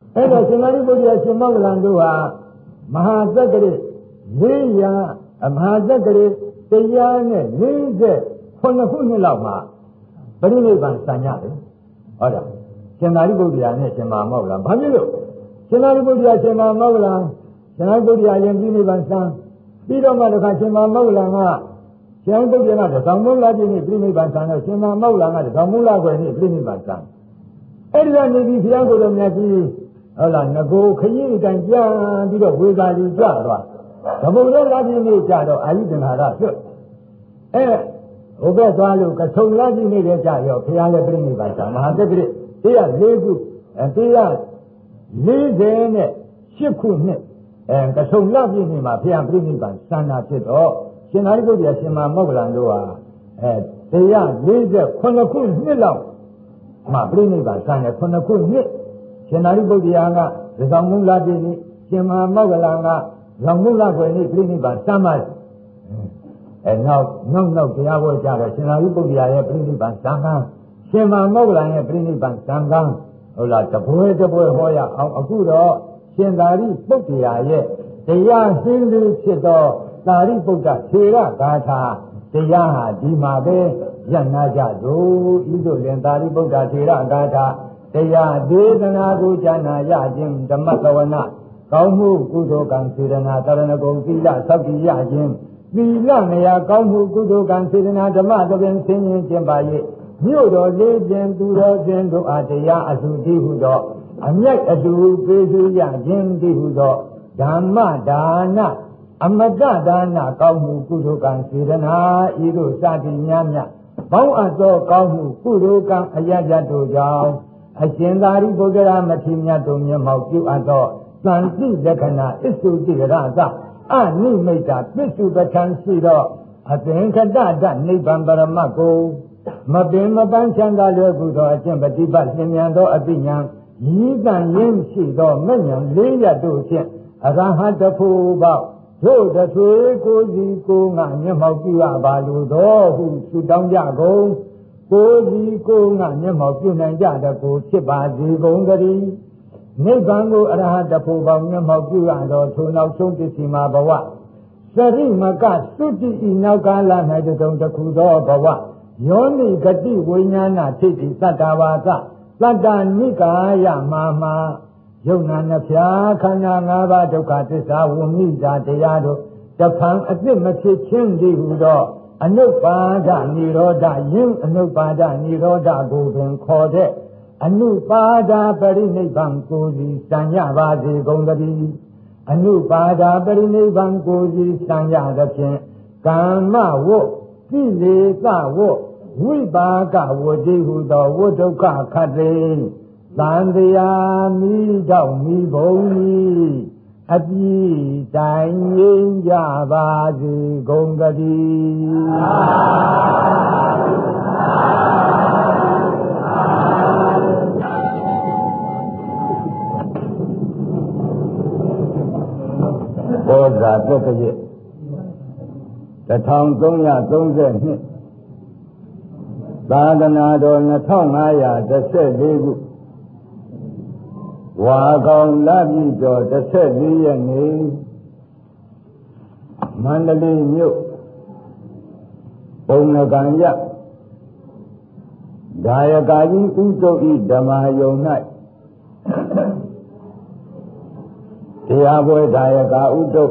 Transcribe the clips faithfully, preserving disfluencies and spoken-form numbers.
အဲ့တော့ရှင်သာရိပုတ္တရာရှင်မောဂလန်တို့ဟာမဟာသက္ကရိလေးရာမဟာသက္ကရိတရားနဲ့လေးဆက်ခုနှစ်ခုနှစ်လောက်မှာပရိနိဗ္ဗာန်စံရတယ်ဟုတ်တယ်ရှင်သာရိပုတ္တရာနဲ့ရှင်မဟာမောဂလန်ဘာဖြစ်လို့ရှင်သာရိပုတ္တရာရှင်မဟာမောဂလန်ရှင်သာရိပုတ္တရာရင်ပရိနိဗ္ဗာန်စံပြီးတော့မှတခါရှင်မဟာမောဂလန်ကရှင်သုတ်ရကတသောမုလပြည့်နေ့ပြိဋိဘံဆံတော့ရှင်မောဂလန်ကတသောမုလကွယ်နေ့ပြိဋိဘံဆံအဲ့ဒီကနေပြီးဘုရားကိုယ်တော်မြတ်ကြီးဟုတ်လားငကိုခရီးတိုင်ပြန်ပြီးတော့ဝေသာလီကြသွားဓမ္မလောလပြည့်နေ့ကြတော့အာယုသင်္ဟာရကျွတ်အဲဟိုဘက်သွားလို့ကဆုံလပြည့်နေ့တည်းကြရောဘုရားလည်းပြိဋိဘံဆံမဟာတက္ကရိတရား၄ခုအဲတရား၄၀နဲ့၈ခုနှစ်အဲကဆုံလပြည့်နေ့မှာဘုရားပြိဋိဘံဆံတာဖြစ်တော့ရှင်သာရိပုတ္တရာရှင်မမောဂလန်တို့ဟာအဲတရား၄ခုနှစ်လောက်မှပြိဋိဘံဆံတယ်ခုခုနှစ်ရှင်သာရိပုတ္တရာကသဇောင်မုလပြည့်နေ့ရှင်မမောဂလန်ကဇောင်မုလကွယ်နေ့ပြိဋိဘံဆံပါတယ်အဲနောက်နောက်နောက်တရားပွဲကြတော့ရှင်သာရိပုတ္တရာရဲ့ပြိဋိဘံဆံကရှင်မမောဂလန်ရဲ့ပြိဋိဘံဆံကဟုတ်လားတပွဲတပွဲဟောရအောင်အခုတော့ရှင်သာရိပုတ္တရာရဲ့တရားဟင်းလေးဖြစ်တော့သာရိပုတ္တထေရဂါထာတရားဟာဒီမှာပဲရနာကြသို့ဤသို့လင်သာရိပုတ္တထေရဂါထာတရားဒေသနာကိုဉာဏ်ရခြင်းဓမ္မသဝနာကောင်းမှုကုသိုလ်ကံစေတနာတရဏဂုံသီလသောက်တည်ရခြင်းသီလမယာကောင်းမှုကုသိုလ်ကံစေတနာဓမ္မသဘင်ဆင်းရဲခြင်းပါ၍မြို့တော်လေးပြင်သူတော်ရှင်တို့အားတရားအစုတည်ဟုသောအမြတ်အတူပေးစုရခြင်းတည်ဟုသောဓမ္မဒါနအမတဒါနကောင်းမှုကုသိုလ်ကံစေတနာဤသို့စသည်များများဘောင်းအပ်သောကောင်းမှုကုသိုလ်ကံအယတ္တတို့ကြောင့်အရှင်သာရိပုတ္တရာမထေရမြတ်တို့မျက်မှောက်ပြုအပ်သောသံတိလက္ခဏာအစ္ဆုတိရသအနိမိတ်တာပစ္စုပ္ပထံရှိသောအသင်္ခတတနိဗ္ဗာန်ပရမတ်ကိုမပင်မပန်းချမ်းသာလွယ်ကူသောအကျင့်ပฏิပတ်လျင်မြန်သောအသိဉာဏ်ရည်တန်ရင်းရှိသောမဉ္ဇဉ်လေးရတို့ဖြင့်အရဟတဖို့ပေါတို့တထွေကိုစီကိုငါမျက်မှောက်ပြုရပါလိုသောဟုဆုတောင်းကြကုန်ကိုစီကိုငါမျက်မှောက်ပြုနိုင်ကြတကိုဖြစ်ပါစေကုန်သတည်းနိဗ္ဗာန်ကိုအရဟတဖို့ပေါမျက်မှောက်ပြုရသောထိုနောက်ဆုံးပစ္စည်းမှာဘဝစရိမကသုတိဤနောက်ကာလ၌တုံတစ်ခုသောဘဝယောနိဂတိဝိညာဏထိတိသတ္တဝါကသတ္တနိကာယမာမာယုံနာနှဖျားခန္ဓာ၅ပါးဒုက္ခသစ္စာဝိနိဒာတရားတို့တဖန်အစ်မဖြစ်ခြင်းတည်းဟူသောအနုပါဒနိရောဓယင်းအနုပါဒနိရောဓကိုပင်ခေါ်တဲ့အနုပါဒပရိနိဗ္ဗာန်ကိုစီစံရပါစေကုန်သတည်းအနုပါဒပရိနိဗ္ဗာန်ကိုစီစံရသဖြင့်ကာမဝတ်ကိလေသာဝတ်ဝိပါကဝတ္တိဟုသောဝတ္ဒုက္ခခတ်သိသံတရားမိတော့မိဘုံဤအပြည့်တိုင်ငြိမ်းကြပါစေကုန်သတည်းဘောဇာတက္ကရာတထောင်သုံးရာသုံးဆယ်နှစ်သာသနာတော်နှစ်ထောင်ငါးရာတစ်ဆက်လေးခုဝါကောင်လပြည့်တော်တစ်ဆက်လေးရက်နေ့မန္တလေးမြို့ပုံနကံရဒါယကာကြီးဥတုဤဓမ္မယုံ၌တရားပွဲဒါယကာဥတု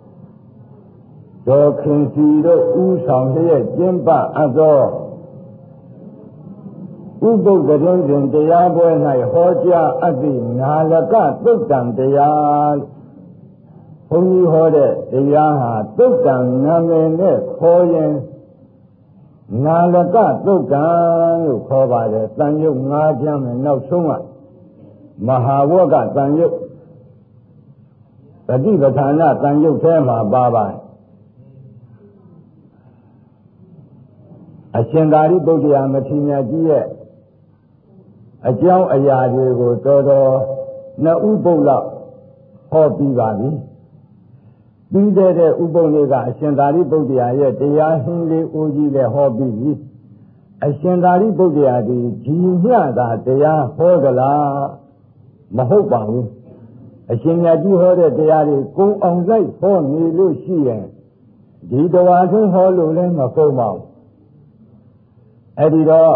ဒေါ်ခင်စီတို့ဥဆောင်လျက်ကျင်းပအပ်သောဥပုပ်ကရင်စဉ်တရားပွဲ၌ဟောကြားအပ်သည့်နာလကသုတ်တံတရားဘုန်းကြီးဟောတဲ့တရားဟာသုတ်တံနာမည်နဲ့ခေါ်ရင်နာလကသုတ်တံလို့ခေါ်ပါတယ်တန်ရုပ်၅ကျမ်းနဲ့နောက်ဆုံးကမဟာဝကတန်ရုပ်ပฏิပဌာနတန်ရုပ်ထဲမှာပါပါတယ်အရှင်သာရိပုတ္တရာမထေရမြတ်ကြီးရဲ့အကြောင်းအရာတွေကိုတော်တော်နှစ်ဥပုပ်လောက်ဟောပြီးပါပြီပြီးတဲ့ဥပုပ်လေးကအရှင်သာရိပုတ္တရာရဲ့တရားဟင်းလေးဦးကြီးလည်းဟောပြီးပြီအရှင်သာရိပုတ္တရာဒီကြီးမြတာတရားဟောကြလားမဟုတ်ပါဘူးအရှင်မြတ်ကြီးဟောတဲ့တရားတွေကိုယ်အောင်လိုက်ဟောနေလို့ရှိရင်ဒီတော်ထုံးဟောလို့လည်းမကုန်ပါဘူးအဲ့ဒီတော့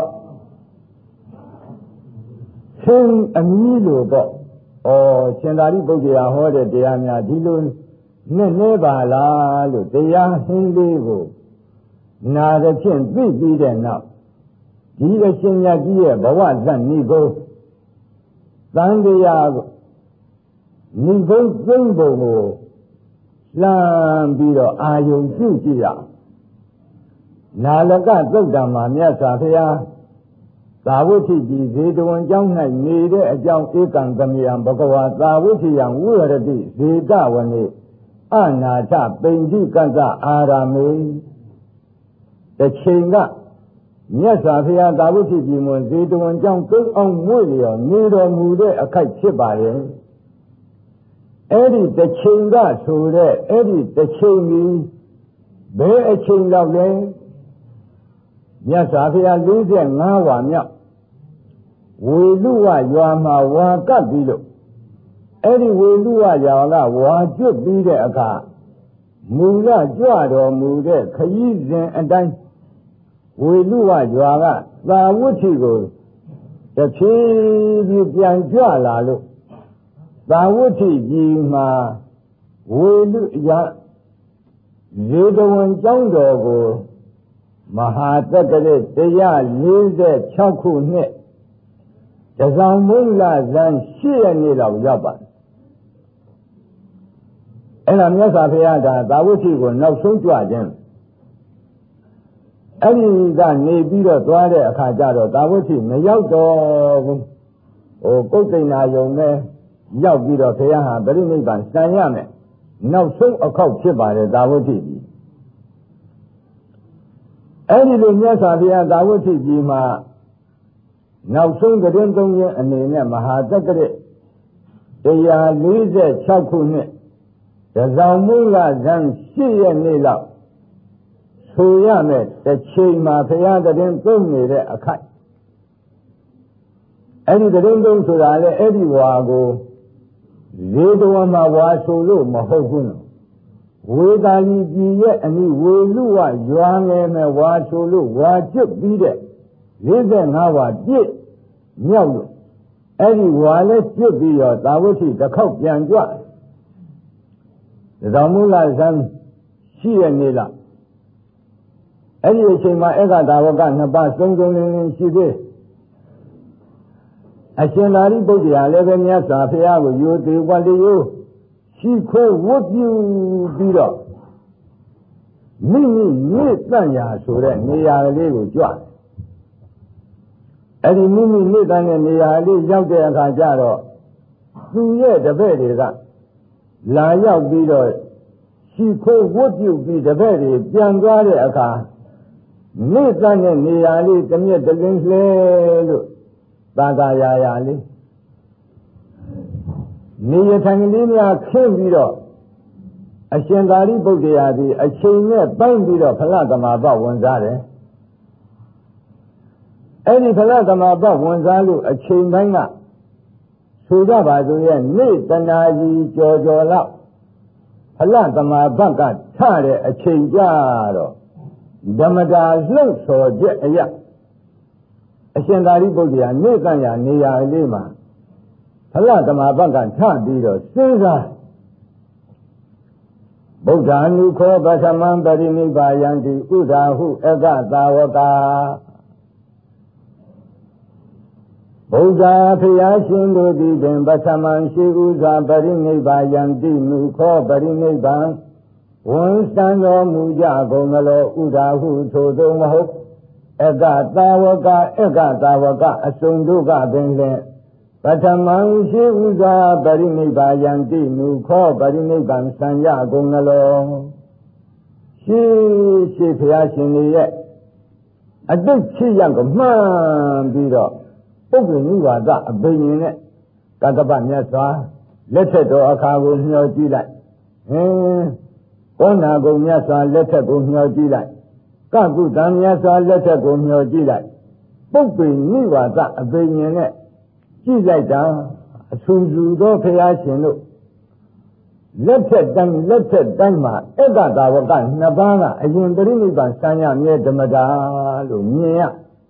ဆင်းအမီးလို့ပေါ့ဩရှင်သာရိပုတ္တရာဟောတဲ့တရားများဒီလိုနဲ့လဲပါလားလို့တရားဟင်းလေးကိုနာတဲ့ဖြင့်သိပြီးတဲ့နောက်ဒီအရှင်မြတ်ကြီးရဲ့ဘဝဇတ်နိဂုံးသံတရားကိုနိဂုံးသိမ့်ပုံကိုလှမ်းပြီးတော့အာယုံပြုကြည့်ရနာလကသုတ်တံမှာမြတ်စွာဘုရားသာဝတိကြီးဇေတဝန်ကျောင်း၌နေတဲ့အကြောင်းဧကံသမယံဘဂဝါသာဝတိယံဝိရတိဇေတဝနေအနာထပိဉ္စိကတ္တအာရမေတချိန်ကမြတ်စွာဘုရားသာဝတိကြီးမွန်ဇေတဝန်ကျောင်းကုန်းအောင်မွေ့လျော်နေတော်မူတဲ့အခိုက်ဖြစ်ပါရဲ့အဲ့ဒီတချိန်ကဆိုတဲ့အဲ့ဒီတချိန်ကြီးဘယ်အချိန်လောက်လဲမြတ်စွာဘုရား၄၅ဝါမြောက်ဝေလူဝရွာမှာဝါကပ်ပြီးလို့အဲ့ဒီဝေလူဝရွာကဝါကျွတ်ပြီးတဲ့အခါမူလကြွတော်မူတဲ့ခရီးစဉ်အတိုင်းဝေလူဝရွာကသာဝတိကိုတဖြည်းဖြည်းပြန်ကြွလာလို့သာဝတိကြီးမှာဝေလူရဇေတဝန်ကျောင်းတော်ကိုမဟာတက္ကရာတစ်ရာလေးဆယ်ခြောက်ခုနှစ်တဇောင်မုလဇန်ရှစ်ရက်နေ့လောက်ရောက်ပါတယ်အဲ့ဒါမြတ်စွာဘုရားကသာဝတိကိုနောက်ဆုံးကြွခြင်းအဲ့ဒီကနေပြီးတော့သွားတဲ့အခါကျတော့သာဝတိမရောက်တော့ဘူးဟိုကုတ်တိန်နာယုံနဲ့ရောက်ပြီးတော့ဘုရားဟာပရိနိဗ္ဗာန်စံရမယ်နောက်ဆုံးအခောက်ဖြစ်ပါတယ်သာဝတိကြီးအဲ့ဒီလိုမြတ်စွာဘုရားသာဝတိကြီးမှာနောက်ဆုံးကရင်သုံးရင်အနေနဲ့မဟာတက္ကရာတစ်ရာလေးဆယ်ခြောက်ခုနှစ်တဇောင်မုလဇန်ရှစ်ရက်နေ့လောက်ဆိုရမယ်တစ်ချိန်မှာဘုရားကရင်သုံးနေတဲ့အခိုက်အဲ့ဒီကရင်သုံးဆိုတာလေအဲ့ဒီဝါကိုဇေတဝန်မှာဝါဆိုလို့မဟုတ်ဘူးနော်ဝေသာလီပြည်ရဲ့အနိဝေလူဝရွာငယ်နဲ့ဝါဆိုလို့ဝါကျွတ်ပြီးတဲ့၄၅ဝါပြည့်မြောက်လို့အဲ့ဒီဝါလည်းကျွတ်ပြီးတော့သာဝတိတစ်ခေါက်ပြန်ကြွသောမူလဇန်ရှိရနေလားအဲ့ဒီအချိန်မှာဧကသာဝကနှစ်ပါးစုံစုံလင်းလင်းရှိသေးအရှင်သာရိပုတ္တရာလည်းပဲမြတ်စွာဘုရားကိုယောသေးဝတ္တယောရှိခိုးဝတ်ပြုပြီးတော့မိမိနေတန့်ရာဆိုတဲ့နေရာလေးကိုကြွတယ်အဲ့ဒီမိမိနေတန့်တဲ့နေရာလေးရောက်တဲ့အခါကျတော့သူရဲ့တပည့်တွေကလာရောက်ပြီးတော့ရှိခိုးဝတ်ပြုပြီးတပည့်တွေပြန်သွားတဲ့အခါနေတန့်တဲ့နေရာလေးတစ်မြက်တစ်လင်းလှဲလို့သာသာရာရာလေးနေရထိုင်ကလေးများခင်းပြီးတော့အရှင်သာရိပုတ္တရာသည်အချိန်နဲ့ပိုင်းပြီးတော့ဖလားသမဘဝင်စားတယ်အဲ့ဒီဖလားသမဘဝင်စားလို့အချိန်ပိုင်းကဆိုကြပါစို့ရဲ့နေတနာကြီးကြော်ကြော်လောက်ဖလားသမဘကထတဲ့အချိန်ကြတော့ဓမ္မတာလှုပ်ဆော်ချက်အရာအရှင်သာရိပုတ္တရာနေတန်ရာနေရာလေးမှာဖလားသမဘကထပြီးတော့စဉ်းစားဗုဒ္ဓ ानु ခောပသမံပရိနိဗ္ဗာယံတိဥဒာဟုအကသာဝကဗုဒ္ဓဖျားရှင်တို့သည်ပင်ပသမံရှိဥစွာပရိနိဗ္ဗာယံတိနုခောပရိနိဗ္ဗာန်ဝန်စံတော်မူကြကုန်လောဥဒာဟုထိုသို့မဟုတ်အကသာဝကအကသာဝကအစုံတို့ကပင်လင်ပထမံရှိဥစွာပရိနိဗ္ဗာယံတိနုခောပရိနိဗ္ဗာန်စံရကုန်လောရှိရှိဖျားရှင်ရဲ့အတိတ်ဖြစ်ရကိုမှန်ပြီးတော့ပုဂ္ဂိုလ်နိဝါဒအဘိညာဉ်နဲ့ကတ္တပမြတ်စွာလက်ထက်တော်အခါကိုမျှော်ကြည့်လိုက်ဟင်းကောဏဂုံမြတ်စွာလက်ထက်ကိုမျှော်ကြည့်လိုက်ကကုသံမြတ်စွာလက်ထက်ကိုမျှော်ကြည့်လိုက်ပုဂ္ဂိုလ်နိဝါဒအဘိညာဉ်နဲ့ကြည့်လိုက်တာအဆူဆူသောဖရာရှင်တို့လက်ထက်တိုင်းလက်ထက်တိုင်းမှာဧကတာဝကနှစ်ပါးကအရင်ပြိဋိဘံစံရမြဲဓမ္မတာလို့မြင်ရ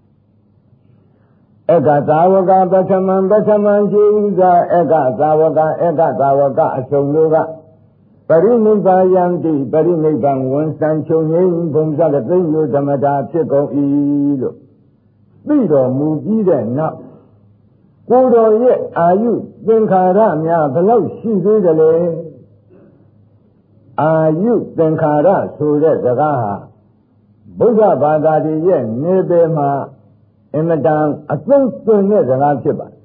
ဧကသာဝကပထမံပထမံခြေဥစွာဧကသာဝကဧကသာဝကအစုံတို့ကပရိနိဗ္ဗာယံတိပရိနိဗ္ဗာန်ဝန်စံချုပ်ငြိမ်းဘုံစကသိဉ္ဇဓမ္မတာဖြစ်ကုန်၏လို့ပြီးတော်မူပြီးတဲ့နောက်ကိုယ်တော်ရဲ့အာယုသင်္ခါရများဘယ်လောက်ရှိသေးတယ်လဲအာယုသင်္ခါရဆိုတဲ့စကားဟာဗုဒ္ဓဘာသာရဲ့နေပယ်မှာအင်မတန်အသုံးသွင်းတဲ့စကားဖြစ်ပါတယ်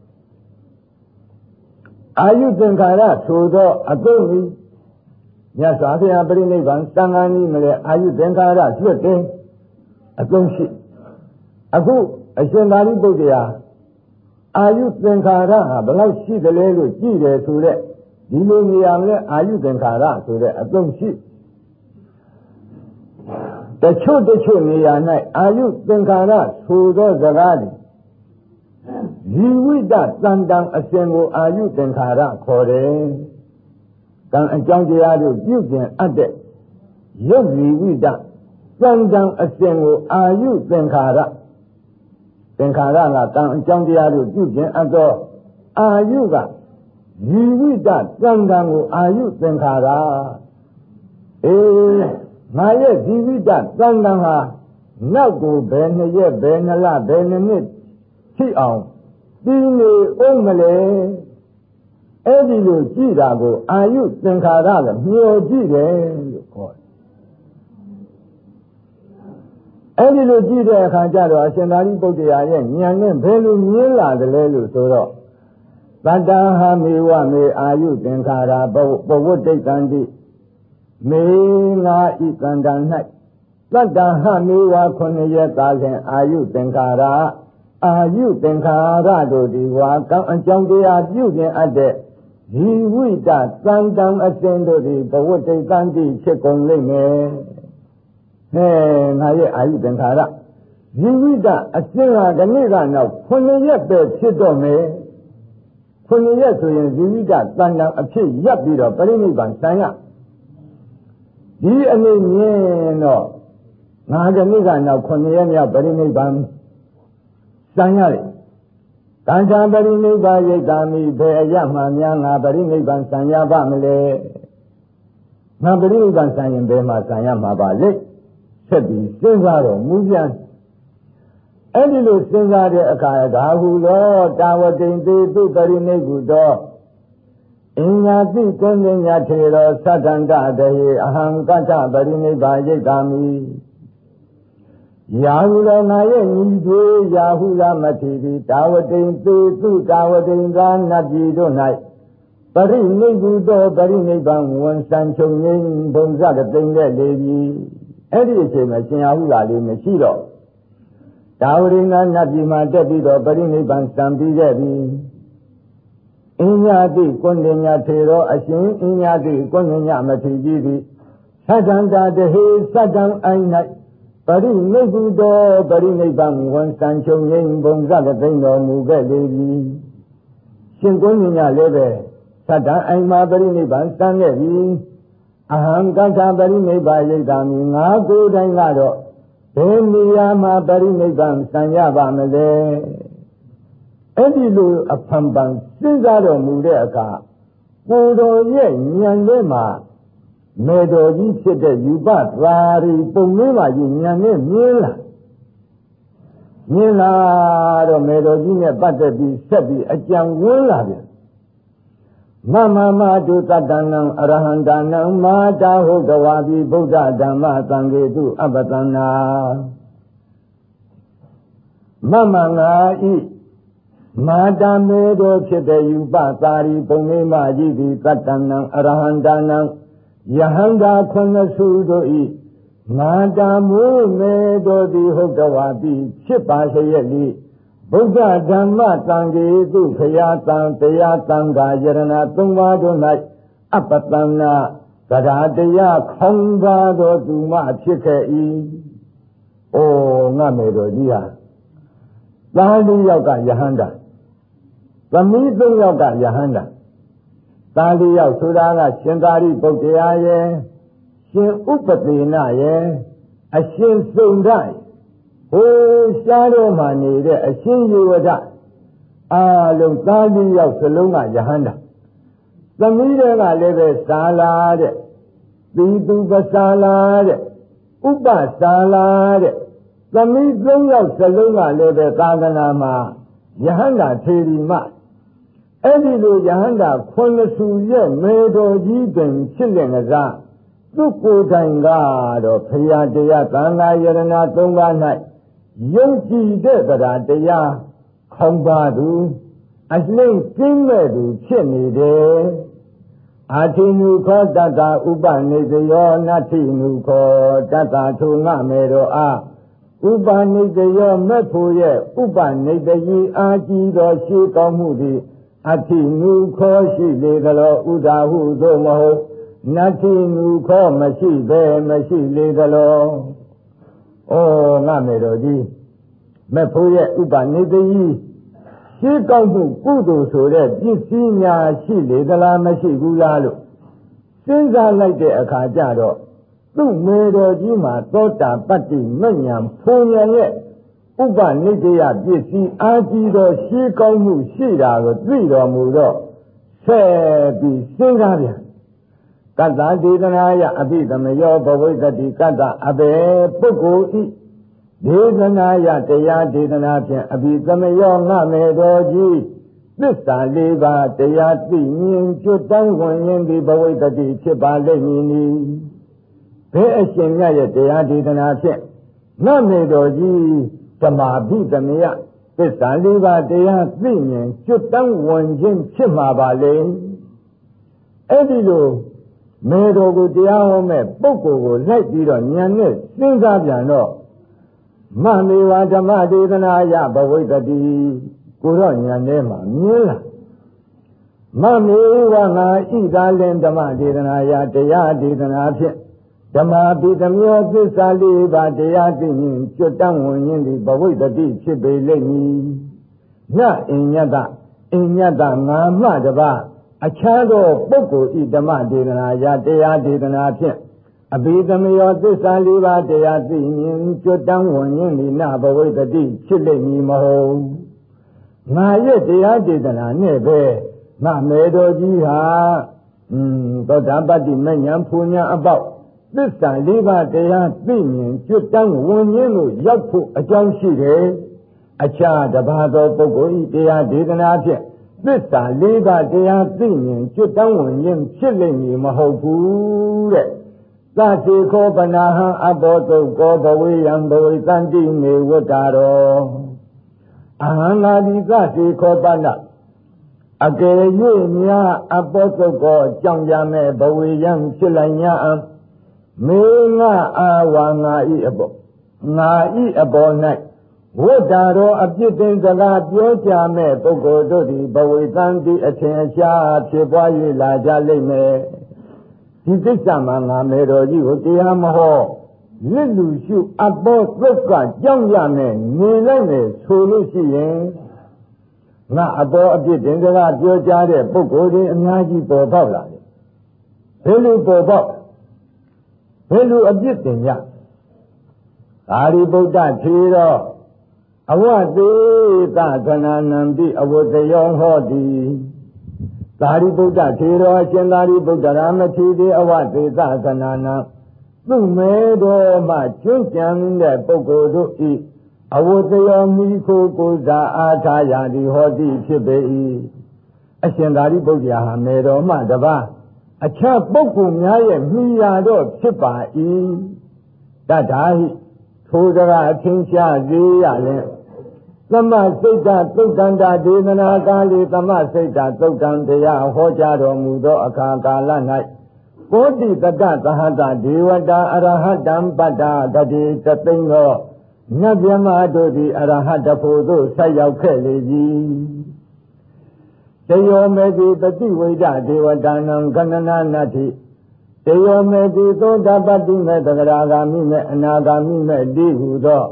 အာယုသင်္ခါရဆိုတော့အသုံးကြီးမြတ်စွာဘုရားပြိဋိဘံသံဃာနည်းမလဲအာယုသင်္ခါရလွတ်တယ်အသုံးရှိအခုအရှင်သာရိပုတ္တရာအာယုသင်္ခါရဟာဘယ်လောက်ရှိတယ်လဲလို့ကြည့်တယ်ဆိုတဲ့ဒီလိုနေရာမှာအာယုသင်္ခါရဆိုတဲ့အသုံးရှိတချို့တချို့နေရာ၌အာယုသင်္ခါရဆိုသောစကားသည်ဇီဝိတသံတံအစဉ်ကိုအာယုသင်္ခါရခေါ်တယ်ကံအကြောင်းတရားတို့ပြုပြင်အပ်တဲ့ရုပ်ဇီဝိတသံတံအစဉ်ကိုအာယုသင်္ခါရသင်္ခါရကကံအကြောင်းတရားတို့ပြုပြင်အပ်သောအာယုကဇီဝိတသံတံကိုအာယုသင်္ခါရအေးငါရဲ့ဇီဝိတသံတံဟာနောက်ကိုဘယ်နှစ်ရက်ဘယ်နှစ်လဘယ်နှစ်နှစ်ထိအောင်ပြီးနေအောင်မလဲအဲ့ဒီလိုကြည့်တာကိုအာယုသင်္ခါရလည်းမျှော်ကြည့်တယ်လို့ခေါ်တယ်အဲ့ဒီလိုကြည့်တဲ့အခါကျတော့အရှင်သာရိပုတ္တရာရဲ့ဉာဏ်နဲ့ဘယ်လိုမြင်လာတယ်လဲလို့ဆိုတော့တတ္တဟမေဝမေအာယုသင်္ခါရဘဝတ္တိတံတိမေငါဤကန္တံ၌တတ္တဟမေဝခုနှစ်ရက်သာလျှင်အာယုသင်္ခါရအာယုသင်္ခါရတို့ဒီဝါကံအကြောင်းတရားပြုခြင်းအပ်တဲ့ဇီဝိတသံတံအစဉ်တို့ဒီဘဝတ္တိတံတိဖြစ်ကုန်လိမ့်မယ်ဟဲ့ငါရဲ့အာယုသင်္ခါရဇီဝိတအစဉ်ဟာဒီနေ့ကနောက်ခုနှစ်ရက်ပဲဖြစ်တော့မယ်ခုနှစ်ရက်ဆိုရင်ဇီဝိတသံတံအဖြစ်ရပ်ပြီးတော့ပရိနိဗ္ဗာန်ဆံရဒီအနေမြင်တော့ငါဒီနေ့ကနောက်ခုနှစ်ရက်မြောက်ပရိနိဗ္ဗာန်ဆံရတယ်ကံချာပရိနိဗ္ဗာန်ရိတ်တာမိဘယ်အရမှများငါပရိနိဗ္ဗာန်ဆံရပါမလဲငါပရိနိဗ္ဗာန်ဆံရင်ဘယ်မှာဆံရမှာပါလဲဆက်ပြီးစဉ်းစားတော့မူပြန်အဲ့ဒီလိုစဉ်းစားတဲ့အခါဒါဟုသောတာဝတိန်သေးသူပရိနိဗ္ဗုတောအင်ညာတိကုဉ္ညာထေရောသတ္တန္တတဟိအဟံကတ္တပရိနိဗ္ဗာန်ရိတ်တာမိယာဟုလောငါရဲ့ညီတွေယာဟုလာမထေတိတာဝတိန်သေသူတာဝတိန်သာနတ်ပြည်တို့၌ပရိနိဗ္ဗုတောပရိနိဗ္ဗာန်ဝန်စံချုပ်ငြိမ်းဘုံစကသိမ့်တဲ့လေပြီအဲ့ဒီအချိန်မှာရှင်ယာဟုလာလေးမရှိတော့တာဝတိန်သာနတ်ပြည်မှာတက်ပြီးတော့ပရိနိဗ္ဗာန်စံပြီးခဲ့ပြီအင်ညာတိကုဏ္ဏညာထေရောအရှင်အင်ညာတိကုဏ္ဏညာမထေကြီးသည်သတ္တန္တာတဟိသတ္တံအိုင်၌ပရိနိဗ္ဗုတောပရိနိဗ္ဗာန်ဝန်စံချုပ်ငြိမ်းဘုံစကသိမ့်တော်မူခဲ့လေပြီရှင်ကုဏ္ဏညာလည်းပဲသတ္တံအိုင်မှာပရိနိဗ္ဗာန်စံခဲ့ပြီအဟံကတ္ထပရိနိဗ္ဗာန်ရိတ်တာမိငါကိုယ်တိုင်ကတော့ဘယ်နေရာမှာပရိနိဗ္ဗာန်စံရပါမလဲအဲ့ဒီလိုအဖန်ပန်စဉ်းစားတော်မူတဲ့အခါကိုယ်တော်ရဲ့ဉာဏ်ထဲမှာမေတော်ကြီးဖြစ်တဲ့ယူပသာရီပုံလေးပါကြီးဉာဏ်နဲ့မြင်လာမြင်လာတော့မေတော်ကြီးနဲ့ပတ်သက်ပြီးဆက်ပြီးအကြံဝန်းလာပြန်မမမတုတတ္တနံအရဟန္တနံမာတာဟုတ်တဝါပိဗုဒ္ဓဓမ္မသံဃေတုအပတနာမမငါဤမာတာမေတော်ဖြစ်တဲ့ယူပသာရီပုံလေးပါကြီးသည်တတ္တနံအရဟန္တနံယဟန္တာခုနှစ်စုတို့ဤမာတာမိုးမေတော်သည်ဟုတ်တဝါပိဖြစ်ပါလျက်လိဗုဒ္ဓဓမ္မသံဃေတုခရာတံတရားသံဃာယရဏသုံးပါးတို့၌အပတနာသဒ္ဓတရားခေါင်းပါတော်သူမဖြစ်ခဲ့၏အိုငါမေတော်ကြီးဟာသာလူယောက်ကယဟန္တာသမီးသုံးယောက်ကယဟန္တာသားလေးယောက်ဆိုတာကရှင်သာရိပုတ္တရာရဲ့ရှင်ဥပသေနရဲ့အရှင်စုံဒရဲ့ဟိုးရှားထဲမှာနေတဲ့အရှင်ယေဝဒအားလုံးသားလေးယောက်စလုံးကယဟန္တာသမီးတွေကလည်းပဲသာလာတဲ့သီတုပစာလာတဲ့ဥပစာလာတဲ့သမီးသုံးယောက်စလုံးကလည်းပဲသာသနာမှာယဟန္တာထေရီမအဲ့ဒီလိုယဟန္တာခုနှစ်စုရဲ့မေတော်ကြီးတွင်ဖြစ်လင်ကစားသူကိုယ်တိုင်ကတော့ဖရာတရားသံဃာယရဏသုံးပါး၌ယုံကြည်တဲ့တရားတရားခေါင်းပါသူအလင်းကင်းမဲ့သူဖြစ်နေတယ်အာတိနုခောတတ္တဥပနိစ္စယောနတ္ထိနုခောတတ္တထုငမေတော်အားဥပနိစ္စယောမဲ့ဖို့ရဲ့ဥပနိစ္စကြီးအာကြည်တော်ရှိကောင်းမှုသည်အတိနုခောရှိလေသလောဥဒါဟုသို့မဟုတ်နတ္ထိနုခောမရှိပဲမရှိလေသလောဩငါမေတော်ကြီးမဲ့ဖို့ရဲ့ဥပနိစ္စကြီးရှိကောင်းမှုကုသိုလ်ဆိုတဲ့ပစ္စည်းများရှိလေသလားမရှိဘူးလားလို့စဉ်းစားလိုက်တဲ့အခါကျတော့သူ့မေတော်ကြီးမှာသောတာပတ္တိမဉ္ဇဉ်ဖုန်ဉဏ်ရဲ့ဥပနိစ္စယပစ္စည်းအာကြည်တော်ရှိကောင်းမှုရှိတာကိုသိတော်မူတော့ဆက်ပြီးစဉ်းစားပြန်ကတ္တဒေသနာယအပိသမယောဘဝိတ္တိကတ္တအဘေပုဂ္ဂိုလ်ဤဒေသနာယတရားဒေသနာဖြင့်အပိသမယောငမေတော်ကြီးသစ္စာလေးပါးတရားသိမြင်ကျွတ်တန်းဝင်ရင်ဒီဘဝိတ္တိဖြစ်ပါလိမ့်မည်နီဘယ်အရှင်မြတ်ရဲ့တရားဒေသနာဖြင့်ငမေတော်ကြီးဓမ္မာပိသမယသစ္စာလေးပါးတရားသိမြင်ကျွတ်တန်းဝင်ခြင်းဖြစ်မှာပါလေအဲ့ဒီလိုမေတော်ကိုတရားဟောမဲ့ပုဂ္ဂိုလ်ကိုလိုက်ပြီးတော့ဉာဏ်နဲ့စဉ်းစားပြန်တော့မမေဝဓမ္မဒေသနာယဘဝိတ္တိကိုတော့ဉာဏ်ထဲမှာမြင်လာမမေဝငါဣသာလင်ဓမ္မဒေသနာယတရားဒေသနာဖြင့်ဓမ္မာပိသမျောသစ္စာလေးပါးတရားသိမြင်ကျွတ်တန်းဝင်ရင်ဒီဘဝိတ္တိဖြစ်ပေလိမ့်မည်နအညတအညတငါမှတပါအခြားသောပုဂ္ဂိုလ်ဤဓမ္မဒေသနာယတရားဒေသနာဖြင့်အဘိဓမယောသစ္စာလေးပါးတရားသိမြင်ကျွတ်တန်းဝင်ရင်ဒီနဘဝိတ္တိဖြစ်လိမ့်မည်မဟုတ်ငါရဲ့တရားဒေသနာနဲ့ပဲငါမေတော်ကြီးဟာอืมသောတာပတ္တိမဉ္ဇဉ်ဖူညာအပေါက်သစ္စာလေးပါးတရားသိမြင်ကျွတ်တန်းဝင်ရင်လို့ရောက်ဖို့အကြောင်းရှိတယ်အခြားတပါးသောပုဂ္ဂိုလ်ဤတရားဒေသနာဖြင့်သစ္စာလေးပါးတရားသိမြင်ကျွတ်တန်းဝင်ရင်ဖြစ်လိမ့်မည်မဟုတ်ဘူးတဲ့သတိခောပနာဟံအဘောတုကောဘဝေယံဘဝိတန္တိနေဝတ္တာရောအဟံငါဒီသတိခောပနာအကယ်၍များအဘောတုကောကြောင့်ကြမဲ့ဘဝေယံဖြစ်လိုက်냐အံမေငါအာဝါငါဤအဘောငါဤအဘော၌ဝတ္တာရောအပြစ်တင်စကားပြောကြမဲ့ပုဂ္ဂိုလ်တို့သည်ဘဝေတန္တိအထင်အရှားဖြစ်ပွား၍လာကြလိမ့်မယ်ဒီကိစ္စမှာငါမေတော်ကြီးကိုတရားမဟောလစ်လူရှုအဘောသုတ်ကကြောက်ရမယ်နေလိုက်မယ်ဆိုလို့ရှိရင်ငါအဘောအပြစ်တင်စကားပြောကြတဲ့ပုဂ္ဂိုလ်တွေအများကြီးပေါ်ပေါက်လာတယ်ဘယ်လိုပေါ်ပေါက်ဘယ်လိုအပြစ်တင်ကြသာရိပုတ္တထေရောအဝသေသကနာနံတိအဝတယောဟောတိသာရိပုတ္တထေရောအရှင်သာရိပုတ္တရာမထေရအဝသေသကနာနံသူမဲတော်မှကျွန့်ကြံတဲ့ပုဂ္ဂိုလ်တို့ဤအဝတယောမိခိုကိုယ်စားအားထားရသည်ဟောတိဖြစ်ပေ၏အရှင်သာရိပုတ္တရာဟာမဲတော်မှတပါးအခြားပုဂ္ဂိုလ်များရဲ့မိယာတော့ဖြစ်ပါ၏တတ္ထာဟိထိုစကားအထင်ရှားစေရလင်သမစိတ်တသုတ်တန္တာဒေသနာကာလေသမစိတ်တသုတ်တံတရားဟောကြားတော်မူသောအခါကာလ၌ကောတိတတ္တသဟတဒေဝတာအရဟတံပတ္တာတတိတသိန်းသောနတ်မြမတို့သည်အရဟတဖို့သို့ဆက်ရောက်ခဲ့လေပြီတယောမေတိတတိဝိဒဒေဝတာနံကဏနာနတ္ထိတယောမေတိသောတာပတ္တိမေတဂရာဂာမိမေအနာဂာမိမေတိဟုသော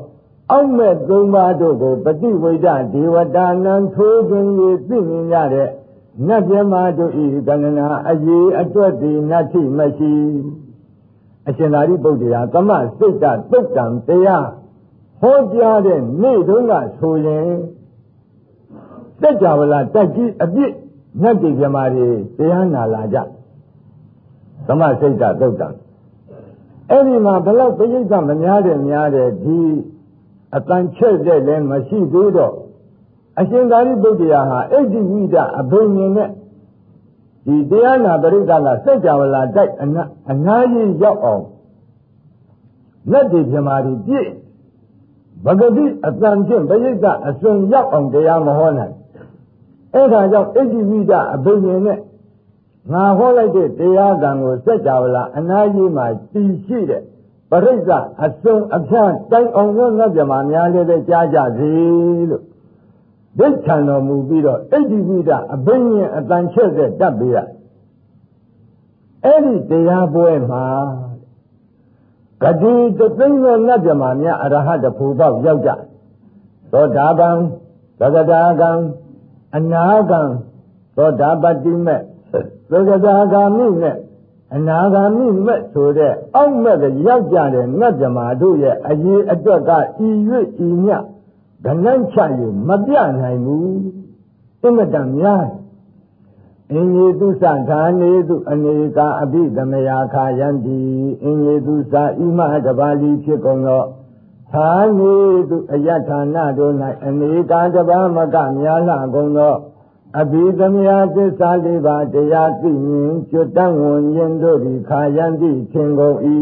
အောက်မဲ့သုံးပါးတို့ကိုပฏิဝိဒဒေဝတာနံထိုးခြင်း၍သိမြင်ရတဲ့နတ်မြမတို့ဤကန္နာအရေးအတွက်ဒီနတ္ထိမရှိအရှင်သာရိပုတ္တရာသမစိတ်တသုတ်တံတရားဟောကြားတဲ့နေ့တုန်းကဆိုရင်စัจ java လာတိုက်ကြီးအပြစ်နတ်တိမြမတွေတရားနာလာကြသမစိတ်တသုတ်တံအဲ့ဒီမှာဘလောက်ပိဋကမများတဲ့များတဲ့ဒီအတန်ချက်တဲ့လည်းမရှိသေးတော့အရှင်သာရိပုတ္တရာဟာအဋ္ဌိဝိဒအဘိညာဉ်နဲ့ဒီတရားနာပရိသတ်ကစัจ java လာတိုက်အနာအနာကြီးရောက်အောင်လက်တွေပြမာတွေပြည့်ဘဂတိအတန်ဖြင့်ပရိသတ်အစွန်ရောက်အောင်တရားမဟောနိုင်အဲ့ဒါကြောင့်အဋ္ဌိဝိဒအဘိညာဉ်နဲ့ငါဟောလိုက်တဲ့တရားကံကိုစัจ java လာအနာကြီးမှာတည်ရှိတဲ့ပရိသတ်အစွန်အဖြားတိုင်းအောင်သောငါပြမာများလည်းပဲကြားကြစေလို့ဒိဋ္ဌံတော်မူပြီးတော့အဋ္ဌိဝိဒအဘိညာဉ်အတန်ချက်တဲ့တတ်ပေးရအဲ့ဒီတရားပွဲမှာဂတိတသိန်းသောနတ်မြမာများအရဟတဖို့ပေါက်ရောက်ကြသောတာပန်သဂတာကံအနာကံသောတာပတ္တိမဲ့သဂတာဂာမိနဲ့အနာဂါမိမဲ့ဆိုတဲ့အောက်မဲ့ကရောက်ကြတဲ့နတ်မြမာတို့ရဲ့အရေးအတွက်ကဤ၍ဤမြဒဏ္ဍချ၍မပြနိုင်ဘူးအမတန်များအင်ယေတုသဌာနေတုအနေကအဘိသမယခာယံတိအင်ယေတုသဣမတပါဠိဖြစ်ကုန်သောဌာနေတုအယဌာနတို့၌အနေကတပါမကများလှကုန်သောအဘိသမယသစ္စာလေးပါးတရားသိမြင်ကျွတ်တန်းဝင်ခြင်းတို့သည်ခာယံတိထင်ကုန်၏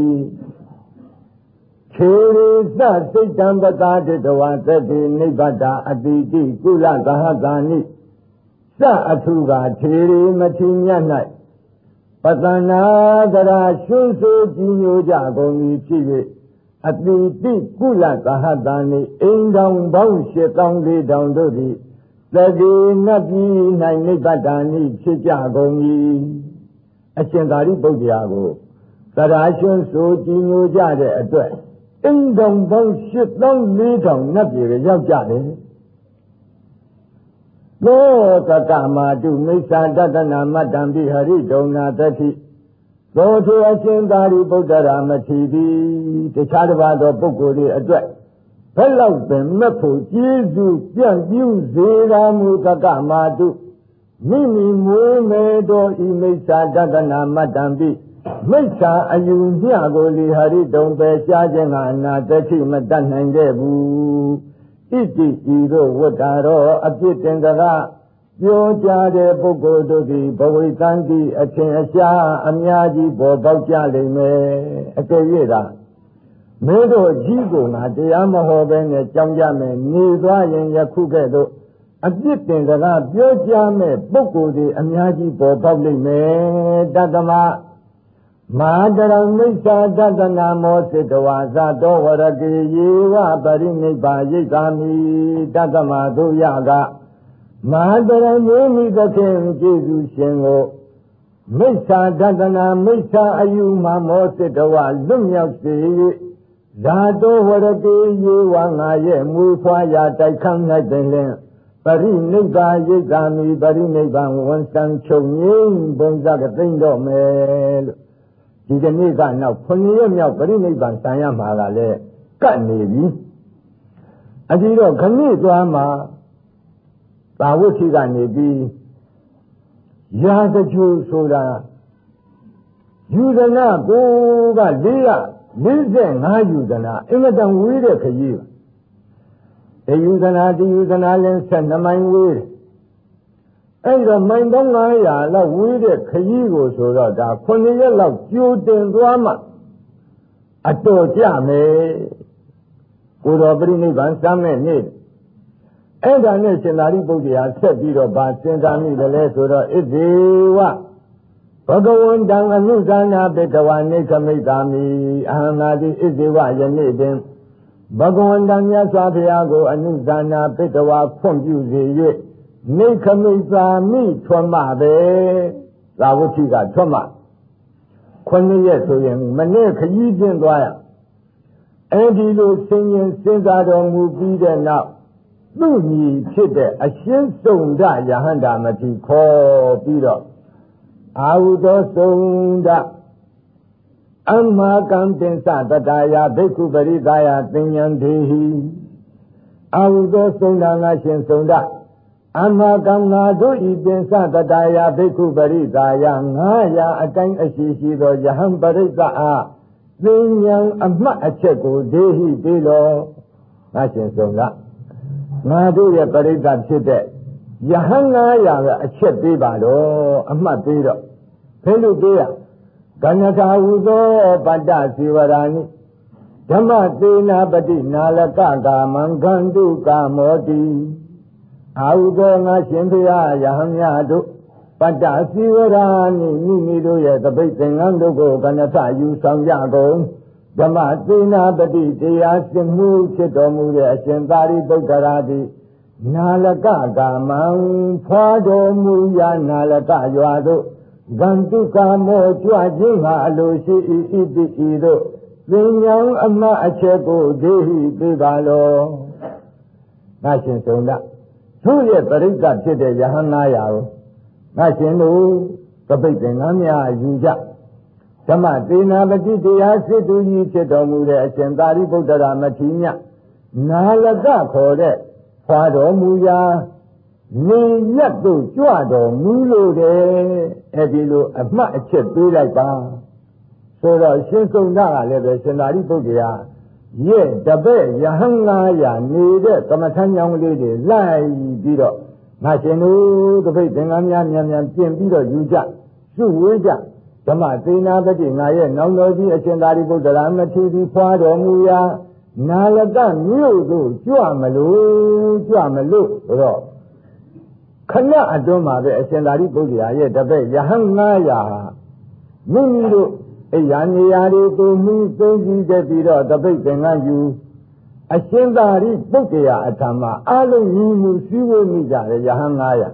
ခေရိသစိတ်တံပတာတိတဝါသတိနိဗ္ဗတာအတိတိကုလသဟတာနိစအထုကထေရီမထေမြတ်၌ပတနာတရာရှုဆိုကြည်ညိုကြကုန်၏ဖြစ်၍အတိတိကုလသဟတာနိအိမ်တောင်ပေါင်းရှစ်သောင်းလေးတောင်တို့သည်သတိနတ်ပြည်၌နိဗ္ဗတာနိဖြစ်ကြကုန်၏အရှင်သာရိပုတ္တရာကိုသရာရှုဆိုကြည်ညိုကြတဲ့အတွက်အိမ်တောင်ပေါင်းရှစ်သောင်းလေးတောင်နတ်ပြည်ရောက်ကြတယ်သောကကမာတုမိစ္ဆာတတနာမတ္တံပိဟရိဒုံနာတတိသောထေအရှင်သာရိပုတ္တရာမထေသည်တခြားတစ်ပါးသောပုဂ္ဂိုလ်တွေအတွက်ဘယ်လောက်ပင်မဲ့ဖို့ကျေးဇူးပြန့်ပြူးစေတော်မူကကမာတုမိမိမွေးမယ်တော်ဤမိစ္ဆာတတနာမတ္တံပိမိစ္ဆာအယူမျှကိုလေဟရိတုံပယ်ရှားခြင်းကအနာတတိမတတ်နိုင်ခဲ့ဘူးဣတိဤသို့ဝတ္တာရောအပြစ်တင်စကားပြောကြတဲ့ပုဂ္ဂိုလ်တို့သည်ဘဝိတန္တိအထင်အရှားအများကြီးပေါ်ပေါက်ကြလိမ့်မယ်အကယ်၍သာမင်းတို့ကြီးကိုငါတရားမဟောဘဲနဲ့ကြောင်းကြမယ်နေသွားရင်ယခုကဲ့သို့အပြစ်တင်စကားပြောကြမဲ့ပုဂ္ဂိုလ်တွေအများကြီးပေါ်ပေါက်လိမ့်မယ်တတ္တမမဟာတရမိစ္ဆာတတနာမောစိတဝါဇတောဝရကေယေဝပရိနိဗ္ဗာယိကာမိတတ္တမတို့ရကမဟာတရမျိုးမိသခင်ကျေးဇူးရှင်ကိုမိစ္ဆာတတနာမိစ္ဆာအယူမမောစိတဝါလွတ်မြောက်စေ၍ဇာတောဝရကေယေဝငါရဲ့မူဖွာရာတိုက်ခန်း၌ပင်လင်ပရိနိဗ္ဗာယိကာမိပရိနိဗ္ဗာန်ဝန်ဆံချုပ်ငိမ့်ဘုံစကသိမ့်တော့မယ်လို့ဒီကနေ့ကနောက်ခုနှစ်ရက်မြောက်ပရိနိဗ္ဗာန်ဆံရမှာကလည်းကတ်နေပြီအဒီတော့ခဏသွားမှာသာဝတိကနေပြီးရာဇဂုဆိုတာယူဇနာကိုကလေးရလေးဆယ်ငါးယူဇနာအင်မတန်ဝေးတဲ့ခရီးပါတယူဇနာတယူဇနာလည်းဆယ်နှစ်မိုင်ဝေးတယ်အဲ့တော့မိုင်ပေါင်းငါးရာလောက်ဝေးတဲ့ခရီးကိုဆိုတော့ဒါခုနှစ်ရက်လောက်ကြိုတင်သွားမှအတော်ကြမယ်ကိုတော်ပြိနိဗ္ဗာန်စမ်းမဲ့နေ့အဲ့ဒါနဲ့ရှင်သာရိပုတ္တရာဆက်ပြီးတော့ဗာစဉ်းစားမိတယ်လဲဆိုတော့ဣတိဝဘဂဝန္တံအနုဇာနာဘေကဝနိခမိတာမိအဟံနာတိဣတိဝယနေ့တွင်ဘဂဝန္တမြတ်စွာဘုရားကိုအနုဇာနာဘေကဝဖွင့်ပြုစေ၍နိခမိသာမိထွတ်မှပဲသာဝတိကထွတ်မှခုနှစ်ရက်ဆိုရင်မနေ့ခရီးချင်းသွားရအဲဒီလိုဆင်ញင်စဉ်းစားတော်မူပြီးတဲ့နောက်သူ့ညီဖြစ်တဲ့အရှင်စုံဒယဟန္တာမတိခေါ်ပြီးတော့အာဟုသောစုံဒအမ္မာကံပင်စတတယာဘိက္ခုပရိသယာသင်္ညံဒေဟိအာဟုသောစုံဒငါရှင်စုံဒအမ္မာကံငါတို့ဤပင်စတတယာဘိက္ခုပရိသယာငါးရာအတိုင်းအရှိရှိသောယဟန်ပရိသအားသင်္ညံအမှတ်အချက်ကိုဒေဟိပေးလောငါရှင်စုံဒငါတို့ရဲ့ပရိသတ်ဖြစ်တဲ့ယဟန်ငါးရာကအချက်ပေးပါတော့အမှတ်ပေးတော့ဘယ်လိုပေးရကဏ္ဍသာဟုသောပတ္တစီဝရာနိဓမ္မသေနာပတိနာလကကာမံဂန္တုကာမောတိအာဟုသောငါရှင်ဖျားယဟန်များတို့ပတ္တစီဝရာနိမိမိတို့ရဲ့သပိတ်သင်္ကန်းတို့ကိုကဏ္ဍသယူဆောင်ကြကုန်ဓမ္မသေနာပတိတရားစင်မှုဖြစ်တော်မူတဲ့အရှင်သာရိပုတ္တရာသည်နာလကကာမံဖွာတော်မူရာနာလကရွာတို့ဂန္တုကာမောကြွခြင်းဟာအလိုရှိဤဣတိဤတို့သင်္ညံအမအချက်ကိုဒေဟိပေးပါလောငါရှင်စုံဒသူ့ရဲ့ပရိက္ခဖြစ်တဲ့ယဟန်နာယာကိုငါရှင်တို့ကပိတ်သင်္ကန်းများယူကြဓမ္မသေနာပတိတရားစစ်သူကြီးဖြစ်တော်မူတဲ့အရှင်သာရိပုတ္တရာမထေရနာလကခေါ်တဲ့ဖွာတော်မူရာနေရက်တို့ကြွတော်မူလို့တယ်အဲ့ဒီလိုအမှတ်အချက်ပေးလိုက်ပါဆိုတော့ရှင်စုံဒကလည်းပဲရှင်သာရိပုတ္တရာရဲ့တပည့်ယဟန်ငါးရာနေတဲ့ကမ္မထမ်းကြောင်းလေးတွေလိုက်ပြီးတော့ငါရှင်တို့တပိတ်သင်္ကန်းများမြန်မြန်ပြင်ပြီးတော့ယူကြစုဝေးကြဓမ္မသေနာပတိငါရဲ့နောင်တော်ကြီးအရှင်သာရိပုတ္တရာမထေရဖွာတော်မူရာနာလကမြို့သို့ကြွမလို့ကြွမလို့ဆိုတော့ခဏအတွင်းမှာပဲအရှင်သာရိပုတ္တရာရဲ့တပည့်ယဟန်ငါးရာမိမိတို့အိယာနေရာတွေကိုမိသိသိကြပြီးတော့တပိတ်သင်္ကန်းယူအရှင်သာရိပုတ္တရာအထံမှာအလုံးညီမှုစည်းဝေးမိကြတယ်ယဟန်ငါးရာ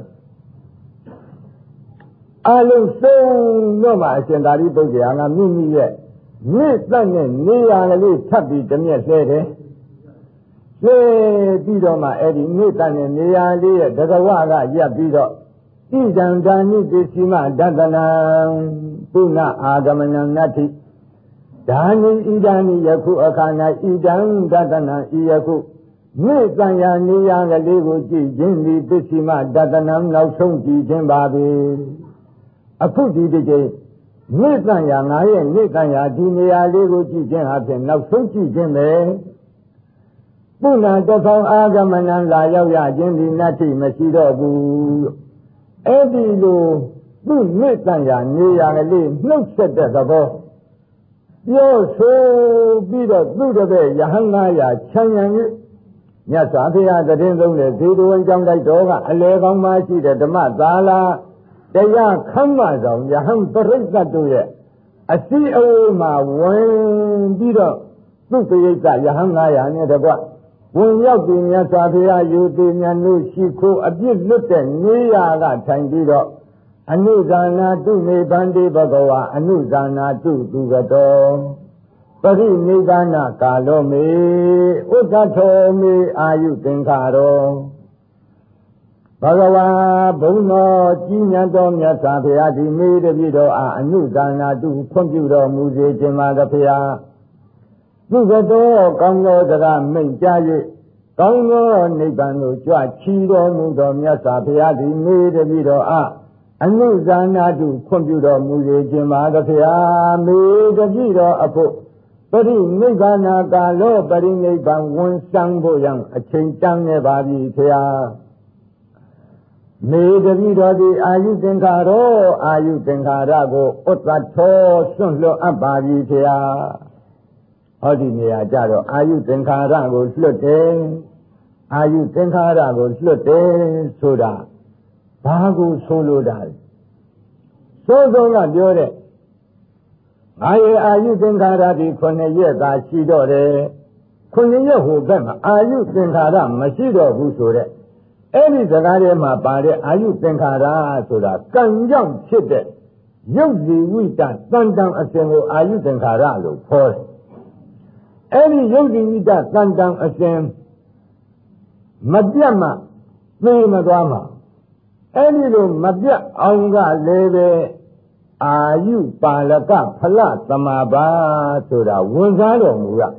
အလုံးစုံတော့မှအရှင်သာရိပုတ္တရာကမိမိရဲ့မြစ်သက်နဲ့နေရာကလေးထပ်ပြီးတမျက်လှဲတယ်လှဲပြီးတော့မှအဲ့ဒီမြစ်သက်နဲ့နေရာလေးရဲ့တကဝကရပ်ပြီးတော့ဣဒံဒါနိပစ္စည်းမဒသနံပုဏ္ဏအာဂမနံနတ္ထိဒါနိဣဒာနိယခုအခါ၌ဣဒံဒသနံဤယခုမြစ်သက်ရာနေရာကလေးကိုကြည့်ခြင်းဒီပစ္စည်းမဒသနံနောက်ဆုံးကြည့်ခြင်းပါပဲအခုဒီတစ်ချိန်မြစ်သက်ရာငါရဲ့မြစ်သက်ရာဒီနေရာလေးကိုကြည့်ခြင်းအပြင်နောက်ဆုံးကြည့်ခြင်းပဲပုဏ္ဏတထောင်အာဂမနံလာရောက်ရခြင်းဒီနတ္ထိမရှိတော့ဘူးအဲ့ဒီလိုသူ့မြစ်သက်ရာနေရာကလေးနှုတ်ဆက်တဲ့သဘောပြောဆိုပြီးတော့သူ့တပည့်ယဟန်ငါးရာခြံရံ၍မြတ်စွာဘုရားသတင်းသုံးတဲ့ဇေတဝန်ကျောင်းတိုက်တော်ကအလဲကောင်းမှရှိတဲ့ဓမ္မသာလာတရားခမ်းမဆောင်ယဟန်ပရိသတ်တို့ရဲ့အစည်းအဝေးမှာဝင်ပြီးတော့သူ့ပိဋကယဟန်ငါးရာနဲ့တကွဝင်ရောက်ပြီးမြတ်စွာဘုရားယူသည်မြတ်တို့ရှိခိုးအပြစ်လွတ်တဲ့နေရာကထိုင်ပြီးတော့အနုဇာနာတုနေဗန္တိဘဂဝါအနုဇာနာတုသူကတော်ပရိနိဗ္ဗာနကာလောမေဥဒ္ဓထောမေအာယုသင်္ခါရောဘဂဝါဘုံတော်ကြီးမြတ်တော်မြတ်စွာဘုရားဒီမေတပြည့်တော်အားအနုဇာနာတုဖွင့်ပြတော်မူစေခြင်းပါသဗျာသူကတော်ကောင်းသောတရားမိန့်ကြား၍ကောင်းသောနိဗ္ဗာန်ကိုကြွချီတော်မူသောမြတ်စွာဘုရားဒီမေတပြည့်တော်အားအနုဇာနာတုဖွင့်ပြတော်မူစေခြင်းပါသဗျာမေတပြည့်တော်အဖို့ပရိနိဗ္ဗာနကာလောပရိနိဗ္ဗာန်ဝန်ဆောင်ဖို့ရန်အချိန်တန်းနေပါပြီဖျားမေတပြည့်တော်သည်အာယုသင်္ခါရောအာယုသင်္ခါရကိုဥတ္တထောစွန့်လွတ်အပ်ပါပြီဖျားဟောဒီနေရာကြတော့အာယုသင်္ခါရကိုလွတ်တယ်အာယုသင်္ခါရကိုလွတ်တယ်ဆိုတာဘာကိုဆိုလိုတာလဲစိုးစုံကပြောတဲ့ငါရဲ့အာယုသင်္ခါရဒီခုနှစ်ရက်သာရှိတော့တယ်ခုနှစ်ရက်ဟိုဘက်မှာအာယုသင်္ခါရမရှိတော့ဘူးဆိုတဲ့အဲ့ဒီစကားထဲမှာပါတဲ့အာယုသင်္ခါရဆိုတာကံကြောင့်ဖြစ်တဲ့ရုပ်ဇီဝိတတန်တန်အစဉ်ကိုအာယုသင်္ခါရလို့ခေါ်တယ်အဲ့ဒီယုတ်တိဝိတတန်တံအစဉ်မပြတ်မှသိမသွားမှာအဲ့ဒီလိုမပြတ်အောင်ကလည်းပဲအာယုပါလကဖလသမာပါဆိုတာဝန်စားတော်မူရ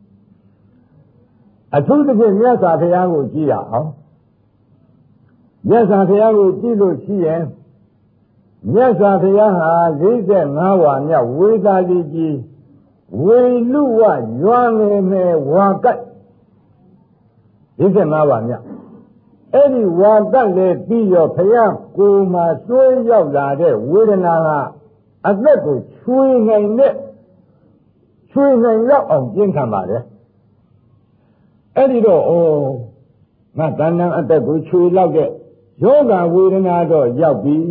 အထူးသဖြင့်မြတ်စွာဘုရားကိုကြည့်ရအောင်မြတ်စွာဘုရားကိုကြည့်လို့ရှိရင်မြတ်စွာဘုရားဟာလေးဆယ်ငါးဝါမြောက်ဝေသာလီကြီးဝေလူဝရွာငယ်မဲ့ဝါကတ်လေးဆယ်ငါးဝါမြောက်အဲ့ဒီဝါကတ်လည်းပြီးရောဘုရားကိုယ်မှာဆွေးရောက်လာတဲ့ဝေဒနာကအသက်ကိုချွေနိုင်တဲ့ချွေနိုင်လောက်အောင်ပြင်းထန်ပါတယ်အဲ့ဒီတော့ဩငါတဏ္ဍအသက်ကိုချွေလောက်တဲ့ယောဂဝေဒနာတော့ရောက်ပြီ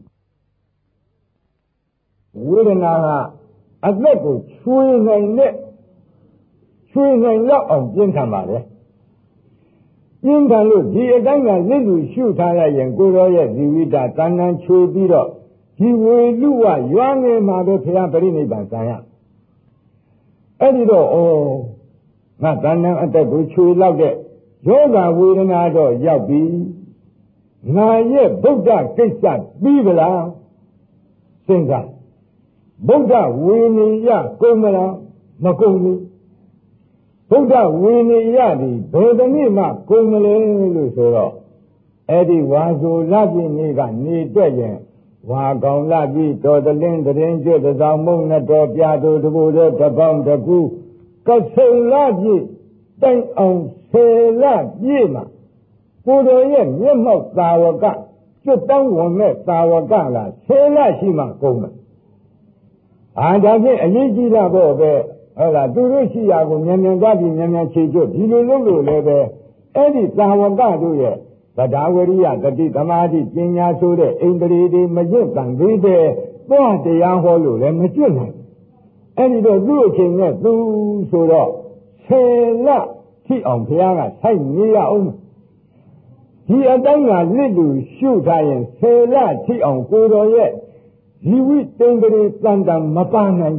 ဝေဒနာကအသက်ကိုချွေနိုင်တဲ့ချွေနိုင်လောက်အောင်ပြင်းထန်ပါတယ်ပြင်းထန်လို့ဒီအတိုင်းကလက်လူရှုထားလိုက်ရင်ကိုယ်တော်ရဲ့ဇီဝိတတဏ္ဍချွေပြီးတော့ဒီဝေလူဝရွာငယ်မှာပဲဘုရားပြိဋိဘံဆံရအဲ့ဒီတော့ဩငါတဏ္ဍအသက်ကိုချွေလောက်တဲ့ယောဂဝေဒနာတော့ရောက်ပြီငါရဲ့ဗုဒ္ဓကိစ္စပြီးဗလားစဉ်းစားဗုဒ္ဓဝေနေယကုန်မလားမကုန်ဘူးဗုဒ္ဓဝေနေယဒီဘယ်တနည်းမှကုန်မလဲလို့ဆိုတော့အဲ့ဒီဝါဆိုလပြည့်နေ့ကနေတွက်ရင်ဝါကောင်လပြည့်တော်တလင်းတရင်ကျွတ်တစောင်းမုံနဲ့တော်ပြသူတကူတဲ့တပေါင်းတကူကဆုံလပြည့်တိုင်အောင်ဆယ်လပြည့်မှာကိုယ်တော်ရဲ့မျက်မှောက်သာဝကကျွတ်တောင်းဝင်မဲ့သာဝကလားဆယ်လရှိမှကုန်မယ်အာဒါဖြင့်အရေးကြီးတာပေါ့ပဲဟုတ်လားသူတို့ရှိရာကိုမြန်မြန်သွားပြီးမြန်မြန်ခြေကျွတ်ဒီလိုလုပ်လို့လည်းပဲအဲ့ဒီသာဝကတို့ရဲ့ဗဒဝရိယတတိသမာဓိပညာဆိုတဲ့အိန္ဒြေတွေမကျွတ်တန်သေးတဲ့သွားတရားဟောလို့လည်းမကျွတ်နိုင်အဲ့ဒီတော့သူ့အချိန်နဲ့သူဆိုတော့ဆယ်လထိအောင်ဘုရားကဆိုက်နေရအောင်ဒီအတိုင်းကလစ်လူရှုထားရင်ဆယ်လထိအောင်ကိုယ်တော်ရဲ့ဇီဝိတ္တရေတန်တံမပါနိုင်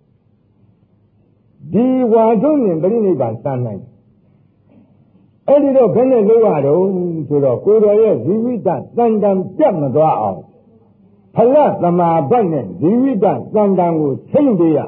ဒီဝါထုံးရင်ပြိဋိဘံစမ်းနိုင်အဲ့ဒီတော့ဘယ်နဲ့လုပ်ရတော့ဆိုတော့ကိုယ်တော်ရဲ့ဇီဝိတ္တတန်တံပြတ်မသွားအောင်ဖလသမာဘတ်နဲ့ဇီဝိတ္တတန်တံကိုထိမ့်ပေးရ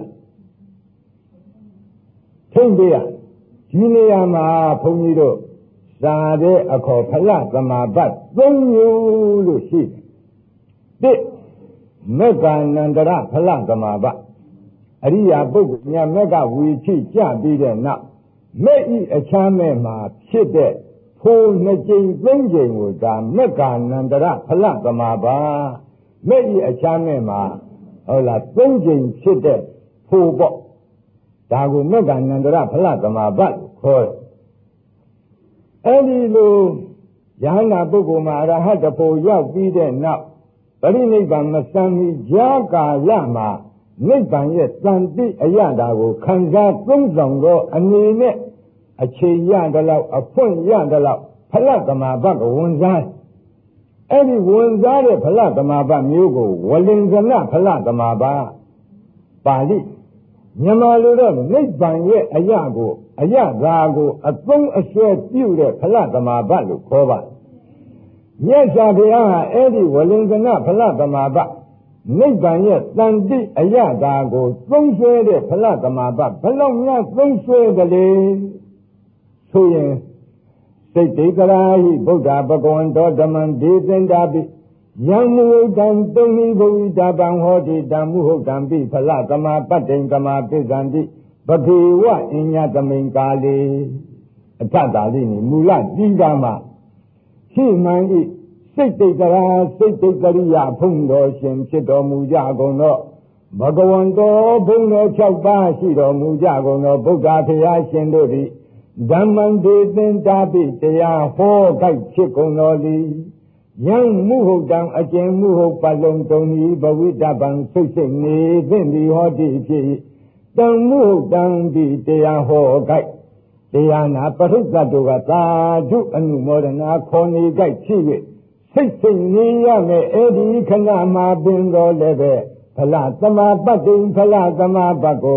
ထိမ့်ပေးရဒီနေရာမှာဘုန်းကြီးတို့သာတဲ့အခေါ်ဖလသမာဘတ်သုံးမျိုးလို့ရှိတယ်တစ်မေက္ခာနန္တရဖလသမာဘတ်အရိယာပုဂ္ဂိုလ်များမေက္ခဝီချိကြပြီးတဲ့နောက်မဲ့ဤအချမ်းမဲ့မှာဖြစ်တဲ့ဖိုးနှစ်ကြိမ်သုံးကြိမ်ကိုဒါမေက္ခာနန္တရဖလသမာဘတ်မဲ့ဤအချမ်းမဲ့မှာဟုတ်လားသုံးကြိမ်ဖြစ်တဲ့ဖိုးပေါ့ဒါကိုမေက္ခာနန္တရဖလသမာဘတ်ခေါ်တယ်အဲ့ဒီလိုယဟနာပုဂ္ဂိုလ်မှာအရဟတဖို့ရောက်ပြီးတဲ့နောက်ပရိနိဗ္ဗာန်မစံမီကြာကာလမှာနိဗ္ဗာန်ရဲ့တန်တိအရတာကိုခံစားသုံးဆောင်သောအနေနဲ့အချိန်ရတဲ့လောက်အဖွင့်ရတဲ့လောက်ဖလသမာဘတ်ကိုဝန်စားအဲ့ဒီဝန်စားတဲ့ဖလသမာဘတ်မျိုးကိုဝလင်္ကနဖလသမာဘတ်ပါဠိမြန်မာလိုတော့နိဗ္ဗာန်ရဲ့အရာကိုအရာသာကိုအသုံးအဆွဲပြုတဲ့ဖလသမာဘတ်လို့ခေါ်ပါမြတ်စွာဘုရားဟာအဲ့ဒီဝလင်္ကနဖလသမာဘတ်နိဗ္ဗာန်ရဲ့တန်တိအရာသာကိုသုံးဆွဲတဲ့ဖလသမာဘတ်ဘယ်လောက်များသုံးဆွဲကြလဲဆိုရင်စိတ်တေကရာဟိဗုဒ္ဓဘဂဝန္တောဓမ္မံဒေသင်္တာပိယံမုဒ္ဒံတုံနိဘုဒ္ဓပံဟောတိတံမုဟုတ်တံပိဖလသမာပတ္တိံကမာပိသန္တိပတိဝအညတမိန်ကာလေအထတာလိနိမူလတိကမှာရှိမှန်ဤစိတ်တိတ်ကရာစိတ်တိတ်ကရိယာဘုံတော်ရှင်ဖြစ်တော်မူကြကုန်သောဘဂဝန္တောဘုံတော်၆ပါးရှိတော်မူကြကုန်သောဗုဒ္ဓဘုရားရှင်တို့သည်ဓမ္မံဒေသင်္တာပိတရားဟောခိုက်ဖြစ်ကုန်တော်သည်ယံမှုဟုတ်တံအကျဉ်မှုဟုတ်ပလုံးတုံဤဘဝိတပံစိတ်စိတ်နေသင့်သည်ဟောတိဖြစ်တံမှုဟုတ်တံဒီတရားဟောခိုက်တရားနာပရိသတ်တို့ကသာဓုအနုမောဒနာခေါ်နေခိုက်ဖြစ်၍စိတ်စိတ်နေရမယ်အဲ့ဒီခဏမှာပင်တော်လည်းပဲဖလသမာပတ္တိဖလသမာဘတ်ကိုသ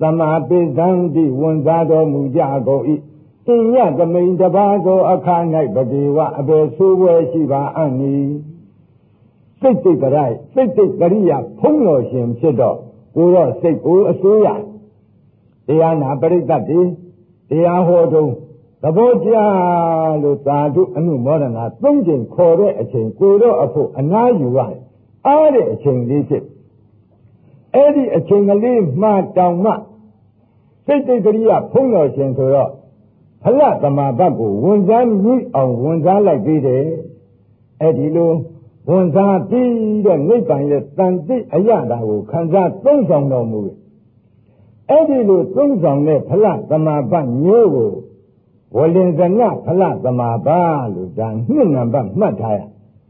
မာပိသံတိဝန်စားတော်မူကြကုန်၏အင်းရသမိန်တပါးသောအခါ၌ပတိဝအဘေဆိုးပွဲရှိပါအံ့နီစိတ်တိတ်ကြိုက်စိတ်တိတ်ကရိယာဖုံးတော်ရှင်ဖြစ်တော့ကိုတော့စိတ်ကိုအစိုးရတရားနာပရိသတ်တွေတရားဟောတုံးသဘောကျလို့သာဓုအနုမောဒနာသုံးကြိမ်ခေါ်တဲ့အချိန်ကိုတော့အဖို့အနားယူရတယ်အားတဲ့အချိန်လေးဖြစ်အဲ့ဒီအချိန်ကလေးမှတောင်မှစိတ်တိတ်ကရိယာဖုံးတော်ရှင်ဆိုတော့ဖလသမာပတ်ကိုဝန်စားမြည်အောင်ဝန်စားလိုက်သေးတယ်အဲ့ဒီလိုဝန်စားပြီးတော့နိဗ္ဗာန်ရဲ့တန်တိအရတာကိုခံစားသုံးဆောင်တော်မူတယ်အဲ့ဒီလိုသုံးဆောင်တဲ့ဖလသမာပတ်မျိုးကိုဝလင်္ဇနဖလသမာပတ်လို့ဒါနှစ်နံပါတ်မှတ်ထားရ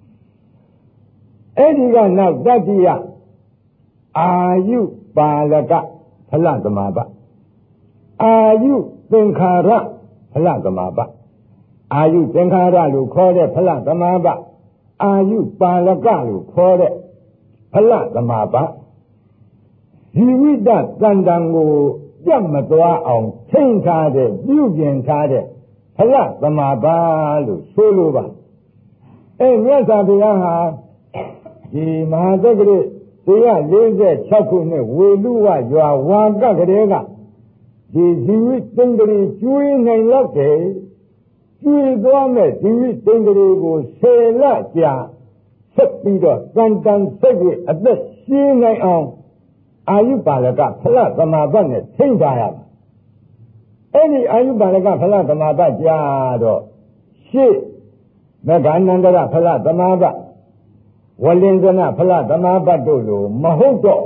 အဲ့ဒီကနောက်တတိယအာယုပါလကဖလသမာပတ်အာယုသင်္ခါရဖလသမာပတ်အာယုသင်္ခါရလို့ခေါ်တဲ့ဖလသမာပတ်အာယုပါလကလို့ခေါ်တဲ့ဖလသမာပတ်ဇီဝိတတန်တံကိုပြတ်မသွားအောင်ထိန်းထားတဲ့ပြုပြင်ထားတဲ့ဖလသမာပတ်လို့ဆိုလိုပါအဲမြတ်စွာဘုရားဟာဒီမဟာသက္ကရာတရား၄၆ခုနှစ်ဝေလူဝရွာဝါကကလေးကဒီဇီဝိတ္တန္တရီကျွေးနိုင်လောက်တယ်ကျွေးသွားမဲ့ဇီဝိတ္တန္တရီကိုဆယ်လကြာဆက်ပြီးတော့ကံတန်စိတ်ရဲ့အသက်ရှင်းနိုင်အောင်အာယုပါလကဖလသမာပတ်နဲ့ထိန်းထားရမှာအဲ့ဒီအာယုပါလကဖလသမာပတ်ကြာတော့ရှေ့မဂ္ဂန္တရဖလသမာပတ်ဝလင်္ဇနဖလသမာပတ်တို့လိုမဟုတ်တော့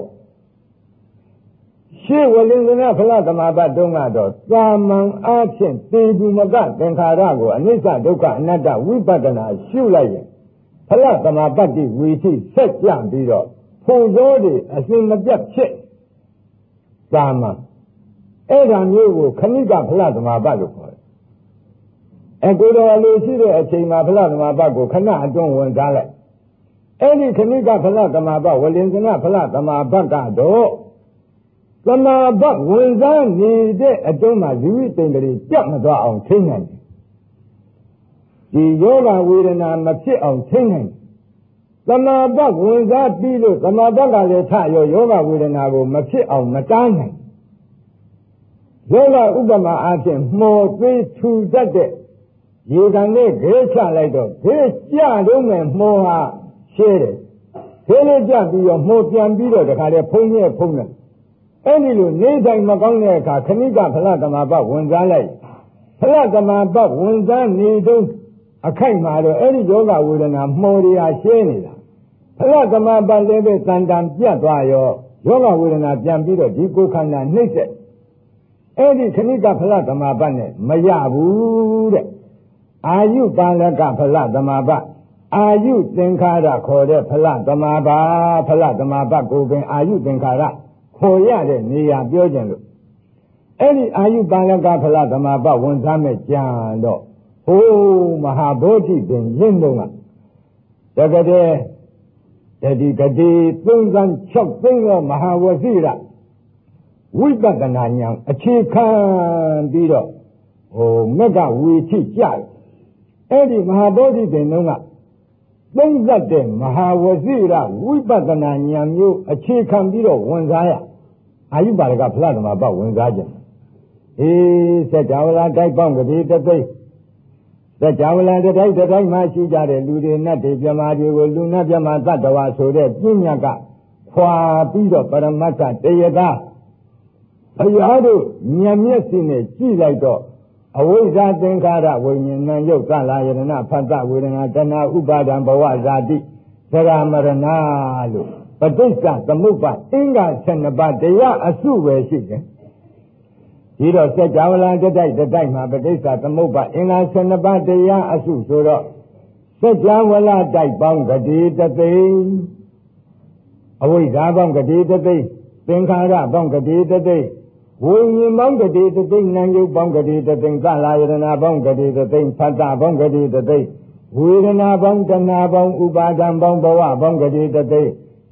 ရှေ့ဝလင်္ဇနဖလသမာပတ်တုန်းကတော့သာမန်အားဖြင့်တေဒီမကသင်္ခါရကိုအနိစ္စဒုက္ခအနတ္တဝိပဿနာရှုလိုက်ရင်ဖလသမာပတ်တိဝီထိဆက်ကြပြီးတော့ပုံသောတွေအစဉ်မပြတ်ဖြစ်သာမန်အဲ့ဒါမျိုးကိုခဏိကဖလသမာပတ်လို့ခေါ်တယ်အကူတော်အလိုရှိတဲ့အချိန်မှာဖလသမာပတ်ကိုခဏအတွင်းဝင်စားလိုက်အဲ့ဒီခဏိကဖလသမာပတ်ဝလင်္ဇနဖလသမာပတ်ကတော့သမာပတ်ဝင်စားနေတဲ့အတွင်းမှာဇီဝိတ္တန္တရီပြတ်မသွားအောင်ထိန်းနိုင်တယ်ဒီယောဂဝေဒနာမဖြစ်အောင်ထိန်းနိုင်တယ်သမာပတ်ဝင်စားပြီးလို့သမာပတ်ကလည်းထရောယောဂဝေဒနာကိုမဖြစ်အောင်မတားနိုင်ယောဂဥပမာအားဖြင့်မှော်သေးထူတတ်တဲ့ရေကန်နဲ့ဂဲချလိုက်တော့ဂဲကြတော့မယ်မှော်ဟာရှဲတယ်ဂဲလေးကြပြီးတော့မှော်ပြန်ပြီးတော့တခါတည်းဖုံးရဲ့ဖုံးတယ်အဲ့ဒီလိုနေတိုင်းမကောင်းတဲ့အခါခဏိကဖလသမာပတ်ဝင်စားလိုက်ဖလသမာပတ်ဝင်စားနေတော့အခိုက်မှာတော့အဲ့ဒီယောဂဝေဒနာမှော်တွေဟာရှဲနေတာဖလသမာပတ်လည်းပဲတန်တန်ပြတ်သွားရောယောဂဝေဒနာပြန်ပြီးတော့ဒီကိုယ်ခန္ဓာနှိမ့်ဆက်အဲ့ဒီခဏိကဖလသမာပတ်နဲ့မရဘူးတဲ့အာယုပါလကဖလသမာပတ်အာယုသင်္ခါရခေါ်တဲ့ဖလသမာပတ်ဖလသမာပတ်ကိုပင်အာယုသင်္ခါရခေါ်ရတဲ့နေရာပြောကြလို့အဲ့ဒီအာယုပါလကဖလသမာပတ်ဝန်စားမဲ့ကြံတော့ဟိုးမဟာဗောဓိပင်ရင်းတော့ကတကယ်တည်းတတိကတိသုံးဆန်း၆သိန်းသောမဟာဝစီရဝိပဿနာဉာဏ်အခြေခံပြီးတော့ဟိုမက္ကဝီထိကြတယ်အဲ့ဒီမဟာဗောဓိပင်တုန်းကသုံးသတ်တဲ့မဟာဝစီရဝိပဿနာဉာဏ်မျိုးအခြေခံပြီးတော့ဝန်စားရအာယုပါလကဖလသမာပတ်ဝန်စားခြင်းအေးစัจ java လာတိုက်ပေါင်းကတိတသိစัจ java လာတိုက်တိုက်မှရှိကြတဲ့လူတွေနတ်တွေပြမာတွေကိုလူနတ်ပြမာသတ္တဝါဆိုတဲ့ပြဉ္ညာကခွာပြီးတော့ပရမတ္ထတရားသာဘုရားတို့ဉာဏ်မျက်စိနဲ့ကြည့်လိုက်တော့အဝိဇ္ဇာသင်္ခါရဝိညာဏယုတ်သလာယရဏဖတ်တဝေဒနာတဏှာဥပါဒံဘဝဇာတိသရမရဏလို့ပဋိစ္စသမုပ္ပါအင်္ဂါဆယ်နှစ်ပါးတရားအစုပဲရှိတယ်ဒီတော့စัจ java လာတိုက်တိုက်မှာပဋိစ္စသမုပ္ပါအင်္ဂါဆယ်နှစ်ပါးတရားအစုဆိုတော့စัจ java လာတိုက်ပေါင်းကတိတသိအဝိဇ္ဇာပေါင်းကတိတသိသင်္ခါရပေါင်းကတိတသိဝိညာဉ်ပေါင်းကတိတသိနာယုတ်ပေါင်းကတိတသိသလာယရဏပေါင်းကတိတသိဖတ်တာပေါင်းကတိတသိဝေဒနာပေါင်းတဏှာပေါင်းဥပါဒံပေါင်းဘဝပေါင်းကတိတသိ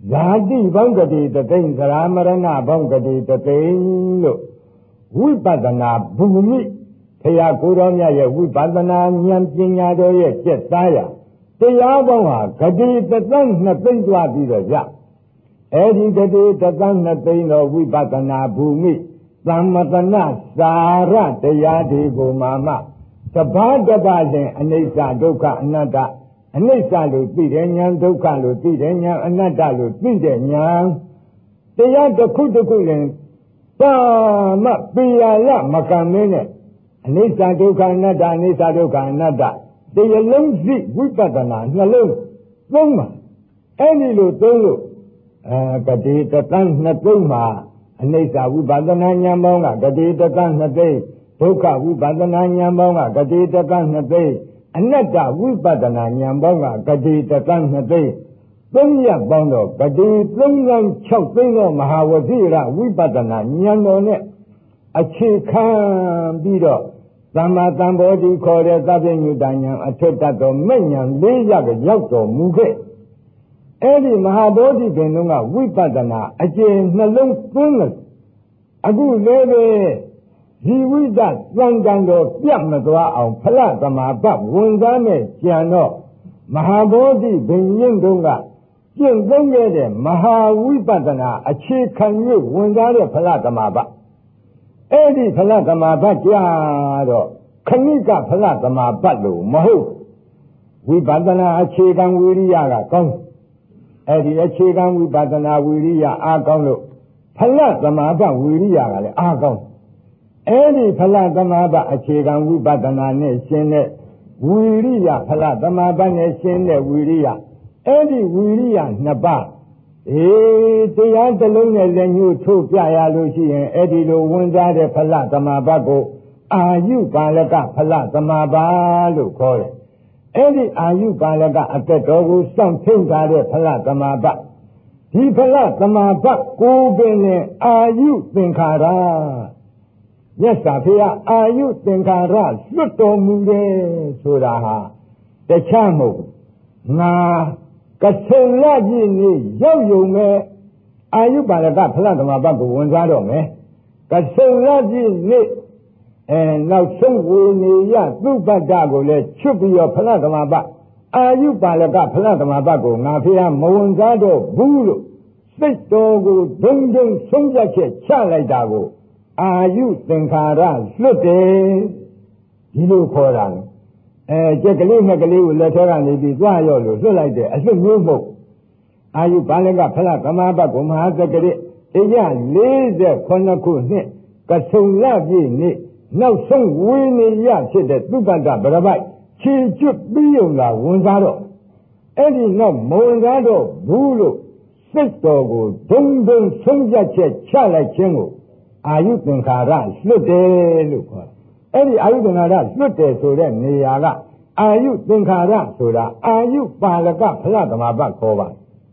ဇာတိဘောင်းကတိတသိမ့်သရမရဏဘောင်းကတိတသိမ့်လို့ဝိပဿနာဘူမိဘုရားကိုယ်တော်မြတ်ရဲ့ဝိပဿနာဉာဏ်ပညာတော်ရဲ့ကျက်သားရတရားပေါင်းဟာဂတိတသန်းနှစ်သိမ့်သွားပြီးတော့ရအဲဒီဂတိတသန်းနှစ်သိမ့်တော်ဝိပဿနာဘူမိသမ္မတနာစာရတရားတွေကိုမှမှတပါးတပါးချင်းအနိစ္စဒုက္ခအနတ္တအနိစ္စလို့သိတဲ့ဉာဏ်ဒုက္ခလို့သိတဲ့ဉာဏ်အနတ္တလို့သိတဲ့ဉာဏ်တရားတစ်ခုတစ်ခုရင်ပါမပိယလမကံမင်းနဲ့အနိစ္စဒုက္ခအနတ္တအနိစ္စဒုက္ခအနတ္တတရားလုံးစိဝိပဿနာနှလုံးသုံးပါအဲ့ဒီလိုသုံးလို့အဲကတိတသန်းနှစ်သုံးမှာအနိစ္စဝိပဿနာဉာဏ်ပေါင်းကဂတိတသန်းနှစ်သိမ့်ဒုက္ခဝိပဿနာဉာဏ်ပေါင်းကဂတိတသန်းနှစ်သိမ့်အနတ္တဝိပဿနာဉာဏ်ပေါင်းကဂတိတသန်းနှစ်သိမ့်သုံးရပေါင်းတော့ဂတိသုံးသန်း၆သိမ့်သောမဟာဝတိရဝိပဿနာဉာဏ်တော်နဲ့အခြေခံပြီးတော့သမ္မာသမ္ဗောဓိခေါ်တဲ့သဗ္ဗညုတဉာဏ်အထွတ်တတ်သောမဲ့ဉာဏ်လေးရကရောက်တော်မူခဲ့အဲ့ဒီမဟာဘောဓိပင်တို့ကဝိပဿနာအကျဉ်းနှလုံးသွင်းတယ်အခုလည်းပဲဇီဝိတသံဃံတော်ပြတ်မသွားအောင်ဖလသမာပတ်ဝင်စားမဲ့ကြံတော့မဟာဘောဓိပင်ရင်းတို့ကကျင့်သုံးခဲ့တဲ့မဟာဝိပဿနာအခြေခံ၍ဝင်စားတဲ့ဖလသမာပတ်အဲ့ဒီဖလသမာပတ်ကြတော့ခဏိကဖလသမာပတ်လို့မဟုတ်ဝိပဿနာအခြေခံဝိရိယကကောင်းအဲ့ဒီအခြေခံဝိပဿနာဝိရိယအားကောင်းလို့ဖလသမာပတ်ဝိရိယကလည်းအားကောင်းအဲ့ဒီဖလသမာပတ်အခြေခံဝိပဿနာနဲ့ရှင်းတဲ့ဝိရိယဖလသမာပတ်နဲ့ရှင်းတဲ့ဝိရိယအဲ့ဒီဝိရိယနှစ်ပါးအေးတရားတစ်လုံးနဲ့လည်းညှို့ထိုးပြရလို့ရှိရင်အဲ့ဒီလိုဝင်စားတဲ့ဖလသမာပတ်ကိုအာယုပါလကဖလသမာပတ်လို့ခေါ်တယ်အဲ့ဒီအာယုပါလကအသက်တော်ကိုစောင့်ထိန်ထားတဲ့ဖလသမာပတ်ဒီဖလသမာပတ်ကိုပင်နဲ့အာယုသင်္ခါရမြတ်စွာဘုရားအာယုသင်္ခါရလွတ်တော်မူတယ်ဆိုတာဟာတခြားမဟုတ်ငါကဆုံလပြည့်နေရောက်ယုံမဲ့အာယုပါလကဖလသမာပတ်ကိုဝင်စားတော့မယ်ကဆုံလပြည့်နေအဲနောက်ဆုံးဝေနေရသုပတ္တကိုလည်းချွတ်ပြီးတော့ဖလသမာပတ်အာယုပါလကဖလသမာပတ်ကိုငါဖေဟာမဝင်စားတော့ဘူးလို့စိတ်တော်ကိုဒုံဒုံဆုံးဖြတ်ချက်ချလိုက်တာကိုအာယုသင်္ခါရလွတ်တယ်ဒီလိုခေါ်တာအဲကြက်ကလေးနဲ့ကလေးကိုလက်ထဲကနေပြီးသွားရော့လို့လွတ်လိုက်တယ်အလွတ်မျိုးမဟုတ်အာယုပါလကဖလသမာပတ်ကိုမဟာသက္ကရိအရလေးဆယ်ခုနှစ်ခုနှစ်ကဆုံလပြည့်နေ့နောက်ဆုံးဝေနေရဖြစ်တဲ့သုပတ္တဗရပိုက်ခြေကျွတ်ပြီးုံလာဝင်စားတော့အဲ့ဒီနောက်မဝင်စားတော့ဘူးလို့စိတ်တော်ကိုဒုံဒုံဆုံးဖြတ်ချက်ချလိုက်ခြင်းကိုအာယုသင်္ခါရလွတ်တယ်လို့ခေါ်တယ်အဲ့ဒီအာယုသင်္ခါရလွတ်တယ်ဆိုတဲ့နေရာကအာယုသင်္ခါရဆိုတာအာယုပါလကဖလသမာပတ်ခေါ်ပါ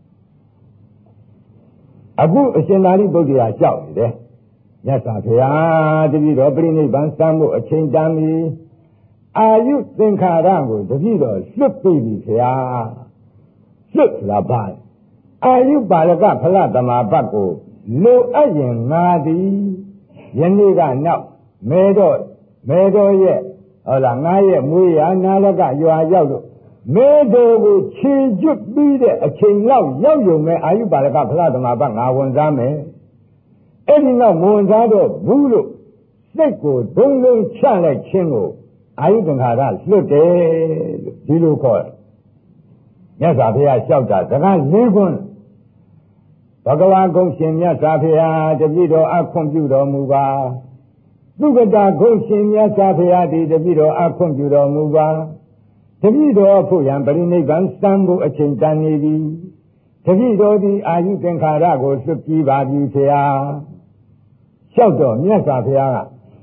အခုအရှင်သာရိပုတ္တရာလျှောက်နေတယ်မြတ်စွာဘုရားတပည့်တော်ပြိဋိဘံစံဖို့အချိန်တန်ပြီအာယုသင်္ခါရကိုတပည့်တော်လွတ်ပြီဘုရားလွတ်လာပါအာယုပါလကဖလသမာပတ်ကိုလိုအပ်ရင်ငါသည်ယနေ့ကနောက်မဲတော့မဲတော်ရဲ့ဟုတ်လားငါရဲ့မွေးရနာလကရွာရောက်လို့မဲတော်ကိုခြေကျွတ်ပြီးတဲ့အချိန်လောက်ရောက်ရုံနဲ့အာယုပါလကဖလသမာပတ်ငါဝန်စားမယ်အဲ့ဒီနောက်မဝန်စားတော့ဘူးလို့စိတ်ကိုဒုံဒုံချလိုက်ခြင်းကိုအာယုသင်္ခါရလွတ်တယ်လို့ဒီလိုခေါ်တယ်မြတ်စွာဘုရားလျှောက်တာစကားလေးခွန်းဘဂဝါဂုံရှင်မြတ်စွာဘုရားတပည့်တော်အခွင့်ပြုတော်မူပါသုဂတဂုံရှင်မြတ်စွာဘုရားဒီတပည့်တော်အခွင့်ပြုတော်မူပါတပည့်တော်ဖို့ရန်ပရိနိဗ္ဗာန်စံဖို့အချိန်တန်နေပြီတပည့်တော်ဒီအာယုသင်္ခါရကိုလွတ်ပြီးပါပြီဆရာလျှောက်တော့မြတ်စွာဘုရားက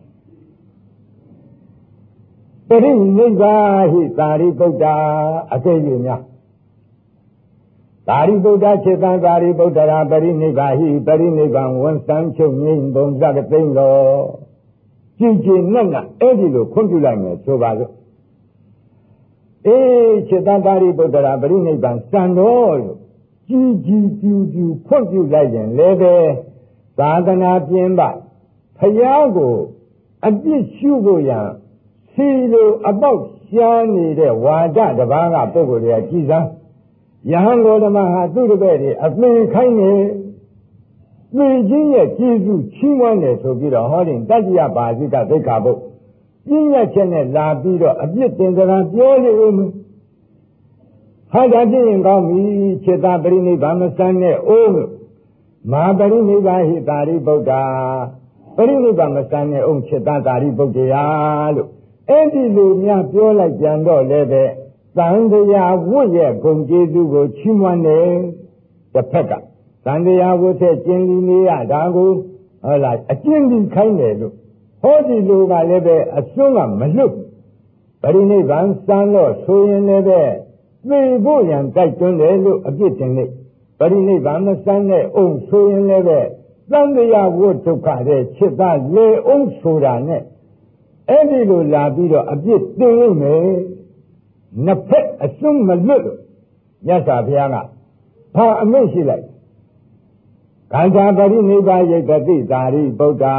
ပရိနိဗ္ဗာန်ဟိသာရိပုတ္တအကျဉ်းကြီးများသာရိပုတ္တခြေတံသာရိပုတ္တရာပရိနိဗ္ဗာဟိပရိနိဗ္ဗာန်ဝန်စံချုပ်ငိမ့်ပုံစကသိမ့်တော်ကြည်ကြည်နက်နက်အဲ့ဒီလိုခွင့်ပြုလိုက်မယ်ဆိုပါစို့အေးခြေတံသာရိပုတ္တရာပရိနိဗ္ဗာန်စံတော်လို့ကြီးကြီးပြူပြူဖွင့်ပြလိုက်ရင်လည်းပဲသာသနာပြင်းပဖယားကိုအပြစ်ရှုဖို့ရန်စီလိုအပေါက်ရှားနေတဲ့ဝါဒတပါးကပုဂ္ဂိုလ်တွေကကြည်စမ်းယဟန်တော်ဓမ္မဟာသူ့တပည့်တွေအသင်ခိုင်းနေသိချင်းရဲ့ကျေးဇူးချီးမွမ်းတယ်ဆိုပြီးတော့ဟောရင်တတ္တိယပါဠိကသိက္ခာပုဒ်ပြည့်ညက်ချက်နဲ့လာပြီးတော့အပြစ်တင်စကားပြောနေဦးမယ်ဟာဒါပြရင်ကောင်းပြီจิตပရိနိဗ္ဗာန်မဆန်းနဲ့အိုးမာပရိနိဗ္ဗာန်ဟိတာရိပုတ္တပရိနိဗ္ဗာန်မဆန်းနဲ့အောင်จิตတာရိပုတ္တရာလို့အဲ့ဒီလိုများပြောလိုက်ပြန်တော့လည်းပဲသံဃာဝတ်ရဲ့ဂုဏ်ကျေးဇူးကိုချီးမွမ်းတယ်တစ်ဖက်ကသံဃာဝတ်တဲ့ကျင်လီနေရတာကိုဟုတ်လားအကျဉ်းကြီးခိုင်းတယ်လို့ဟောဒီလိုကလည်းပဲအစွန်းကမလွတ်ပရိနိဗ္ဗာန်စံလို့ဆိုရင်လည်းပဲသိဖို့ရန်တိုက်တွန်းတယ်လို့အပြစ်တင်နေပရိနိဗ္ဗာန်မစမ်းတဲ့အုံဆိုရင်လည်းပဲသံဃာဝတ်ဒုက္ခတဲ့จิตသားလေအုံဆိုတာနဲ့အဲ့ဒီလိုလာပြီးတော့အပြစ်တင်နေမယ်နှစ်ဖက်အစွန်းမလွတ်လို့မြတ်စွာဘုရားကဘာအမိန့်ရှိလိုက်ခန္ဓာပရိနိဗ္ဗာန်ယိတတိသာရိပုတ္တ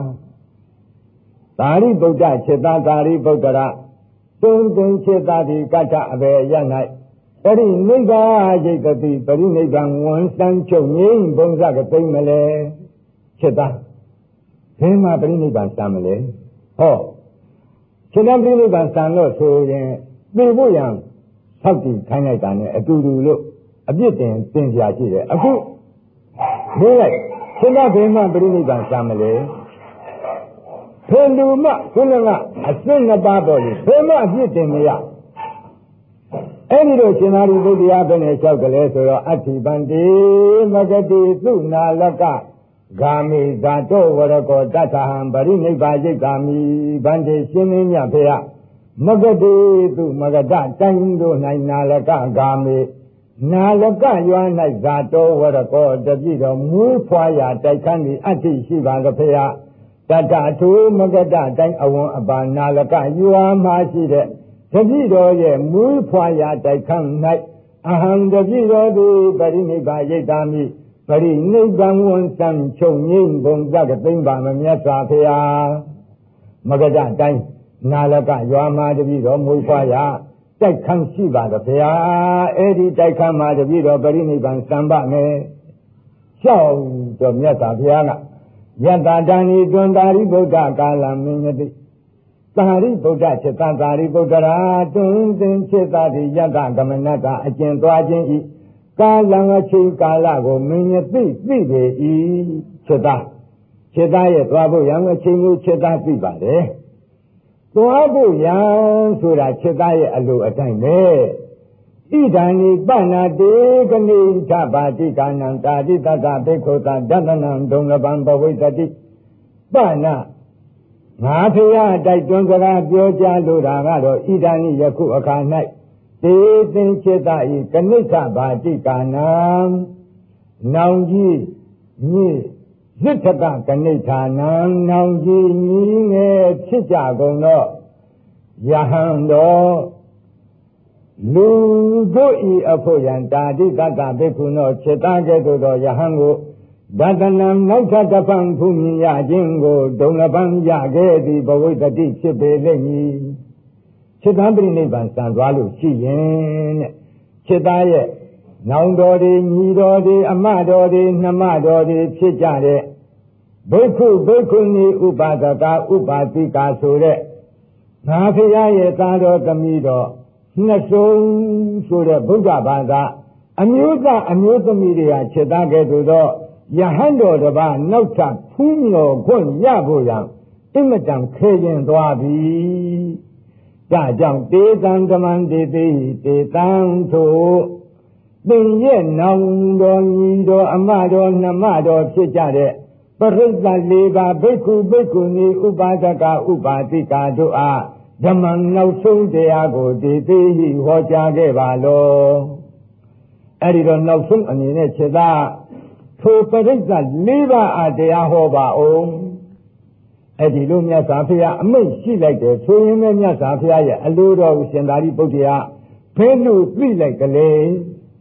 သာရိပုတ္တจิตသားသာရိပုတ္တရာတုံတုံจิตသားဒီကတ္ထအဘေရ၌ပရိနိဗ္ဗာန်ယိတတိပရိနိဗ္ဗာန်ဝန်စံချုပ်ငြိမ်းဘုံစကသိမ့်မလဲจิตသားဘယ်မှာပရိနိဗ္ဗာန်စံမလဲဟောจิตသားပရိနိဗ္ဗာန်စံလို့ဆိုရင်သိဖို့ရန်ဆောက်တည်ခိုင်းလိုက်တာနဲ့အတူတူလို့အပြစ်တင်တင်ပြရှိတယ်အခုဒီလိုက်จิตသားဘယ်မှာပရိနိဗ္ဗာန်စံမလဲဘယ်လူမှခုနကအစွင့်နှစ်ပါးပေါ်လို့ဘယ်မှအပြစ်တင်မရအဲ့ဒီတော့ရှင်သာရိပုတ္တရာဘယ်နဲ့လျှောက်ကလေးဆိုတော့အဋ္ဌိပန္တိမဂတိသုနာလကဂာမိဇာတောဝရကောတတ္ထဟံပရိနိဗ္ဗာယိကာမိဗန္တိရှင်မင်းမြတ်ဖေယမဂတိသုမဂတတိုင်းတို့၌နာလကဂာမိနာလကရွာ၌ဇာတောဝရကောတပြည့်တော်မူးဖွာရာတိုက်ခန်းသည်အဋ္ဌိရှိပါသဖေယတတထုမဂတတိုင်းအဝံအပါနာလကရွာမှရှိတဲ့တပည့်တော်ရဲ့မူးဖွာရာတိုက်ခန်း၌အဟံတပည့်တော်သည်ပရိနိဗ္ဗာန်ယိတာမိပရိနိဗ္ဗာန်ဝန်စံချုပ်ငြိမ်းဘုံစကသိမ့်ပါမမြတ်စွာဘုရားမဂတတိုင်းနာလကရွာမှတပည့်တော်မူးဖွာရာတိုက်ခန်းရှိပါသဗျာအဲ့ဒီတိုက်ခန်းမှာတပည့်တော်ပရိနိဗ္ဗာန်စံပါမယ်ရှောက်တော်မြတ်စွာဘုရားကယတ္တတဏိတွင်သာရိပုတ္တကာလမင်းယတိသာရိပုတ္တจิตသာရိပုတ္တရာတွင်သင်จิตတိယတ္တကမနကအကျင့်သွားခြင်းဤကာလံအချိန်ကာလကိုမင်းယသိသိပေ၏จิตจิตရဲ့သွားဖို့ရံအချိန်ကိုจิตသိပါတယ်သွားဖို့ရံဆိုတာจิตရဲ့အလိုအတိုင်းပဲဣဒံနိပဏတေကနိသပါတိကာနံတာတိတတဘေခောတဒတနံဒုံလပံဘဝိတတိပဏငါဖရာတိုက်တွန်းစကားပြောကြားလိုတာကတော့ဣဒံနိယခုအခါ၌တေသင်จิตဤကနိသပါတိကာနံနောင်ကြီးညိဇိထကကနိဌာနံနောင်ကြီးညီငယ်ဖြစ်ကြကုန်တော့ယဟန်တော်လူတို့ဤအဖို့ယံတာတိတတဘေခုနောจิตကဲ့သို့သောယဟန်ကိုဒတနံနောက်ထပ်တစ်ဖန်ဖူးမြင်ရခြင်းကိုဒုံလပံရခဲ့သည်ဘဝိတတိဖြစ်ပေလိမ့်မည်จิตပရိနိဗ္ဗာန်စံသွားလို့ရှိရင်တဲ့จิตရဲ့နောင်တော်တွေညီတော်တွေအမတော်တွေနှမတော်တွေဖြစ်ကြတဲ့ဘိက္ခုဘိက္ခုနီဥပါဒကဥပါတိကာဆိုတဲ့ငါဖရာရဲ့သားတော်သမီးတော်နှစ်ဆုံးဆိုတဲ့ဗုဒ္ဓဘာသာအမျိုးသားအမျိုးသမီးတွေဟာจิตကဲ့သို့သောယဟန်တော်တစ်ပါးနောက်ထပ်ဖူးမြော်ခွင့်ရဖို့ရန်အင်မတန်ခဲရင်သွားပြီဒါကြောင့်တေတံဓမ္မံတေတိတေတံထိုသင်ရဲ့နောင်တော်ညီတော်အမတော်နှမတော်ဖြစ်ကြတဲ့ပရိသတ်လေးပါဘိက္ခုဘိက္ခုနီဥပါဒကဥပါတိကာတို့အားဓမ္မနောက်ဆုံးတရားကိုတေတိဟောကြားခဲ့ပါလောအဲ့ဒီတော့နောက်ဆုံးအနေနဲ့ခြေသားထိုပရိသတ်လေးပါးအားတရားဟောပါအောင်အဲ့ဒီလိုမြတ်စွာဘုရားအမိန့်ရှိလိုက်တယ်ဆိုရင်လည်းမြတ်စွာဘုရားရဲ့အလိုတော်ကိုရှင်သာရိပုတ္တရာဘယ်လိုသိလိုက်ကလေး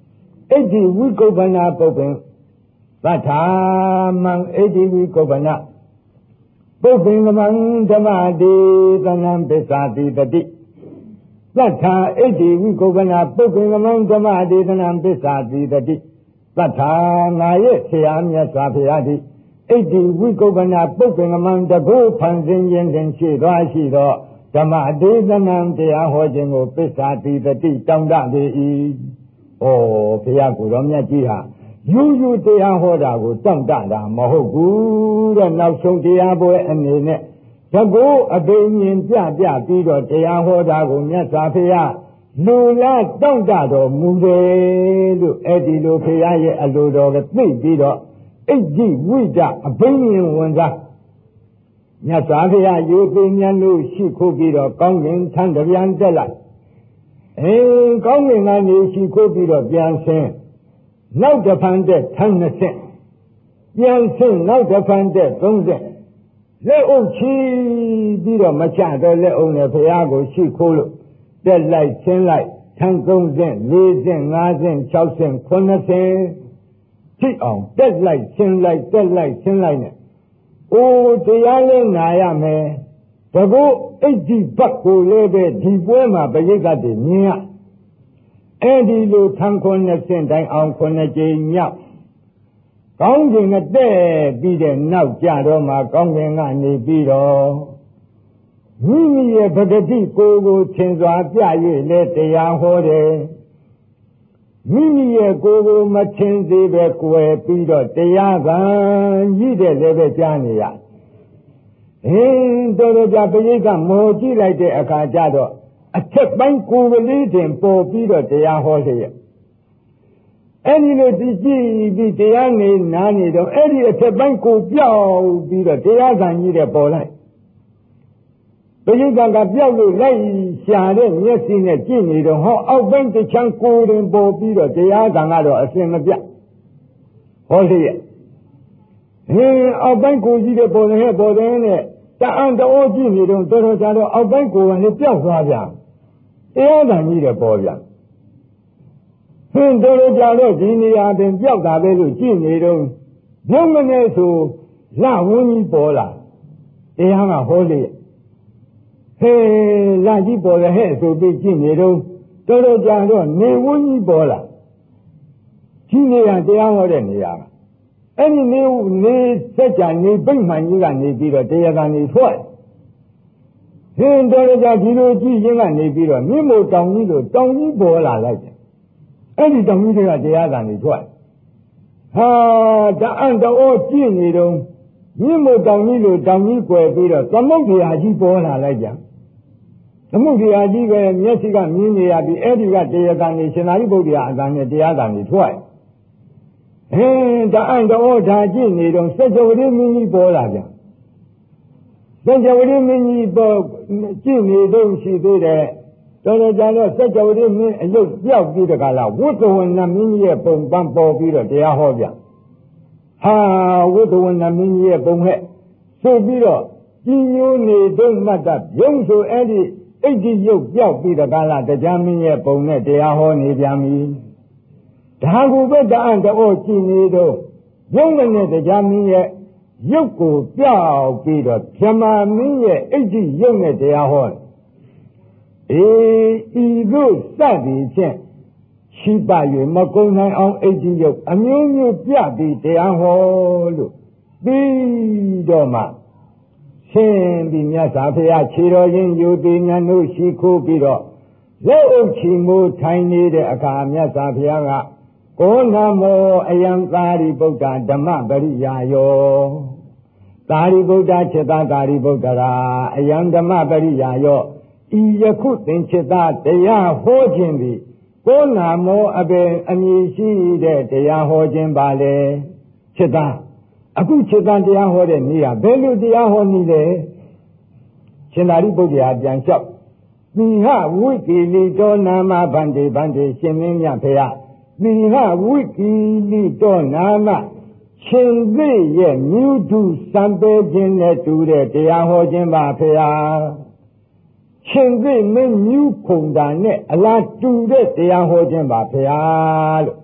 ဣတိဝိကုပ္ပနာပုပ္ပင်သတ္ထာမံဣတိဝိကုပ္ပနာပုပ္ပင်ကမံဓမ္မတိသနံပစ္စာတိတတိသတ္ထာဣတိဝိကုပ္ပနာပုပ္ပင်ကမံဓမ္မတိသနံပစ္စာတိတတိသတ္ထာငါရဲ့ဆရာမြတ်စွာဘုရားသည်ဣတိဝိကုပ္ပနာပုပ္ပင်ကမံတကုဖန်ဆင်းခြင်းတွင်ရှိသွားရှိသောဓမ္မဒေသနာတရားဟောခြင်းကိုပစ္စာတိတတိတောင်းတပေ၏။ဩဘုရားကိုယ်တော်မြတ်ကြီးဟာယူယူတရားဟောတာကိုတောင်းတတာမဟုတ်ဘူးတဲ့နောက်ဆုံးတရားပွဲအနေနဲ့တကုအဘိညာဉ်ပြပြပြီးတော့တရားဟောတာကိုမြတ်စွာဘုရားလူလားတောင့်တတော်မူတယ်လို့အဲ့ဒီလိုဘုရားရဲ့အလိုတော်ကသိပြီးတော့ဣတိဝိဒအဘိညာဉ်ဝင်စားမြတ်စွာဘုရားယူသိဉာဏ်လို့ရှိခိုးပြီးတော့ကောင်းကင်ထံတပြန်တက်လိုက်အဲကောင်းကင်ကနေရှိခိုးပြီးတော့ပြန်ဆင်းနောက်တစ်ဖန်တက်ထံနှစ်ဆင့်ပြန်ဆင်းနောက်တစ်ဖန်တက်သုံးဆင့်လက်အုပ်ချီပြီးတော့မချတော့လက်အုပ်နဲ့ဘုရားကိုရှိခိုးလို့တက်လိုက်ဆင်းလိုက်ထံသုံးဆင့်လေးဆင့်ငါးဆင့်ခြောက်ဆင့်ခုနှစ်ဆင့်ထိအောင်တက်လိုက်ဆင်းလိုက်တက်လိုက်ဆင်းလိုက်နဲ့အိုးတရားလေးနာရမယ်တကုဣတိဘတ်ကိုလည်းပဲဒီပွဲမှာပရိသတ်တွေမြင်ရအဲ့ဒီလိုထံခုနှစ်ဆင့်တိုင်းအောင်ခုနှစ်ကြိမ်မြောက်ကောင်းကင်ကတဲ့ပြီးတဲ့နောက်ကြတော့မှကောင်းကင်ကနေပြီးတော့မိမိရဲ့ပဂတိကိုယ်ကိုသင်စွာပြ၍လည်းတရားဟောတယ်မိမိရဲ့ကိုယ်ကိုမသင်စေပဲကွယ်ပြီးတော့တရားကံကြီးတဲ့လည်းပဲကြားနေရအင်းတော်တော်ကြပရိကမောကြည့်လိုက်တဲ့အခါကျတော့အထက်ပိုင်းကိုယ်ကလေးတင်ပေါ်ပြီးတော့တရားဟောလျက်အဲ့ဒီလိုကြည့်ကြည့်ပြီးတရားနေနားနေတော့အဲ့ဒီအထက်ပိုင်းကိုပြောက်ပြီးတော့တရားကံကြီးတဲ့ပေါ်လိုက်ပရိသတ်ကပြောက်လို့လိုက်ရှာတဲ့မျက်စိနဲ့ကြည့်နေတော့ဟောအောက်ပိုင်းတစ်ချမ်းကိုယ်တင်ပေါ်ပြီးတော့တရားကံကတော့အစင်မပြတ်ဟောလျက်ဟင်းအောက်ပိုင်းကိုကြီးတဲ့ပေါ်တယ်ဟဲ့ပေါ်တယ်နဲ့တအံတော်ကြည့်နေတော့တော်တော်ကြာတော့အောက်ပိုင်းကိုယ်ကလည်းပြောက်သွားပြန်တရားကံကြီးတဲ့ပေါ်ပြန်ဟင်းတော်တော်ကြာတော့ဒီနေရာတင်ပြောက်တာပဲလို့ကြည့်နေတော့ဘုံမနဲ့ဆိုလဝင်းကြီးပေါ်လာတရားကဟောလျက်ဟဲလာကြီးပေါ်ရဟဲ့ဆိုပြီးကြည့်နေတော့တော်တော်ကြာတော့နေဝင်းကြီးပေါ်လာကြီးနေရတရားဟောတဲ့နေရာကအဲ့ဒီနေနေစက်ကြနေပိတ်မှန်ကြီးကနေပြီးတော့တရားကနေထွက်ဟင်းတော်တော်ကြာဒီလိုကြည့်ရင်ကနေပြီးတော့မြင့်မို့တောင်ကြီးလို့တောင်ကြီးပေါ်လာလိုက်တယ်အဲ့ဒီတောင်ကြီးတွေကတရားကနေထွက်ဟာတအံ့တော်ကြည့်နေတော့မြင့်မို့တောင်ကြီးလို့တောင်ကြီးကွယ်ပြီးတော့သမုဒ္ဒရာကြီးပေါ်လာလိုက်ကြသမုဒ္ဒရာကြီးပဲမျက်စိကမြင်နေရပြီးအဲ့ဒီကတရားကနေရှင်သာရိပုတ္တရာအတန်နဲ့တရားကနေထွက်ဟင်းတအံ့တော်ဓာကြည့်နေတော့စัจ java ရင်းမင်းကြီးပေါ်လာကြစัจ java ရင်းမင်းကြီးပေါ်ကြည့်နေတော့ရှိသေးတယ်တော်တော်ကြာတော့စัจ java ရင်းမင်းအယုတ်ပြောက်ပြီးတကလားဝိသဝဏမင်းကြီးရဲ့ပုံပန်းပေါ်ပြီးတော့တရားဟောပြဟာဝိသဝဏမင်းကြီးရဲ့ပုံဟဲ့ဆိုပြီးတော့ကြီးညိုးနေတော့မှတ်တာရုံဆိုအဲ့ဒီဣတိယုတ်ပြောက်ပြီးတကလားတရားမင်းရဲ့ပုံနဲ့တရားဟောနေပြန်ပြီဒါကိုပဲတအံ့တော်ကြည့်နေတော့ရုံနဲ့တရားမင်းရဲ့ရုပ်ကိုပြောက်ပြီးတော့ဗြဟ္မာမင်းရဲ့ဣတိယုတ်နဲ့တရားဟောအေးဤသို့စသည်ဖြင့်ရှိပါ၍မကုံနိုင်အောင်ဣတိယုတ်အမျိုးမျိုးပြပြီးတရားဟောလို့ပြီးတော့မှရှင်းပြီးမြတ်စွာဘုရားခြေတော်ရင်းယူသည်ဉာဏ်တို့ရှိခိုးပြီးတော့လက်အုပ်ချီမိုးထိုင်နေတဲ့အခါမြတ်စွာဘုရားကကိုနမောအယံသာရိပုတ္တဓမ္မပရိယာယောသာရိပုတ္တจิตသာရိပုတ္တရာအယံဓမ္မပရိယာယောဤယခုသင်จิตတရားဟောခြင်းသည်ကိုနမောအပင်အမည်ရှိတဲ့တရားဟောခြင်းပါလေจิตအခုจิตတရားဟောတဲ့နေ့ကဘယ်လိုတရားဟောနည်းလဲရှင်သာရိပုတ္တရာပြန်လျှောက်မိဟဝိကိလိတောနာမဗန္တိဗန္တိရှင်မင်းမြတ်ဖေယမိဟဝိကိလိတောနာမရှင်သိရဲ့မြူတုစံပေခြင်းနဲ့တူတဲ့တရားဟောခြင်းပါဖေယရှင်သိမင်းမြူခုံတာနဲ့အလားတူတဲ့တရားဟောခြင်းပါဖေယလို့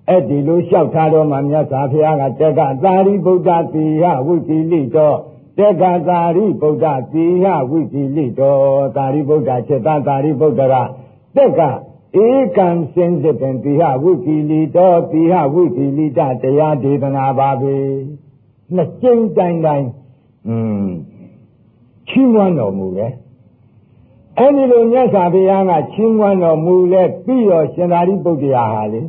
အဲ့ဒီလိုလျှောက်ထားတော်မှာမြတ်စွာဘုရားကတက္ကသာရိပုတ္တတိယဝိကိလိတောတက္ကသာရိပုတ္တတိယဝိကိလိတောသာရိပုတ္တจิตသာရိပုတ္တရာတက္ကဧကံစင်စစ်ပင်တိဟဝိကိလိတောတိဟဝိကိလိတတရားဒေသနာပါပဲနှစ်ကျင်းတိုင်းတိုင်းอืมချီးမွမ်းတော်မူတယ်အဲ့ဒီလိုမြတ်စွာဘုရားကချီးမွမ်းတော်မူလဲပြီးတော့ရှင်သာရိပုတ္တရာဟာလေ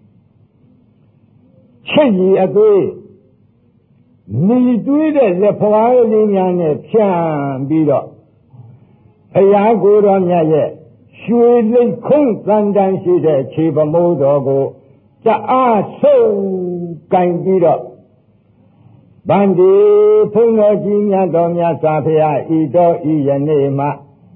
ချစ်ကြီးအသွေးမိတွေးတဲ့လက်ဖွားလေးများနဲ့ဖြန့်ပြီးတော့ဘုရားကိုယ်တော်မြတ်ရဲ့ရွှေလိတ်ခုံးသံတန်ရှိတဲ့ခြေပမိုးတော်ကိုတအားဆုံးကင်ပြီးတော့ဗန္ဒီဖုံတော်ကြီးမြတ်တော်မြတ်စွာဘုရားဤတော်ဤယနေ့မှာ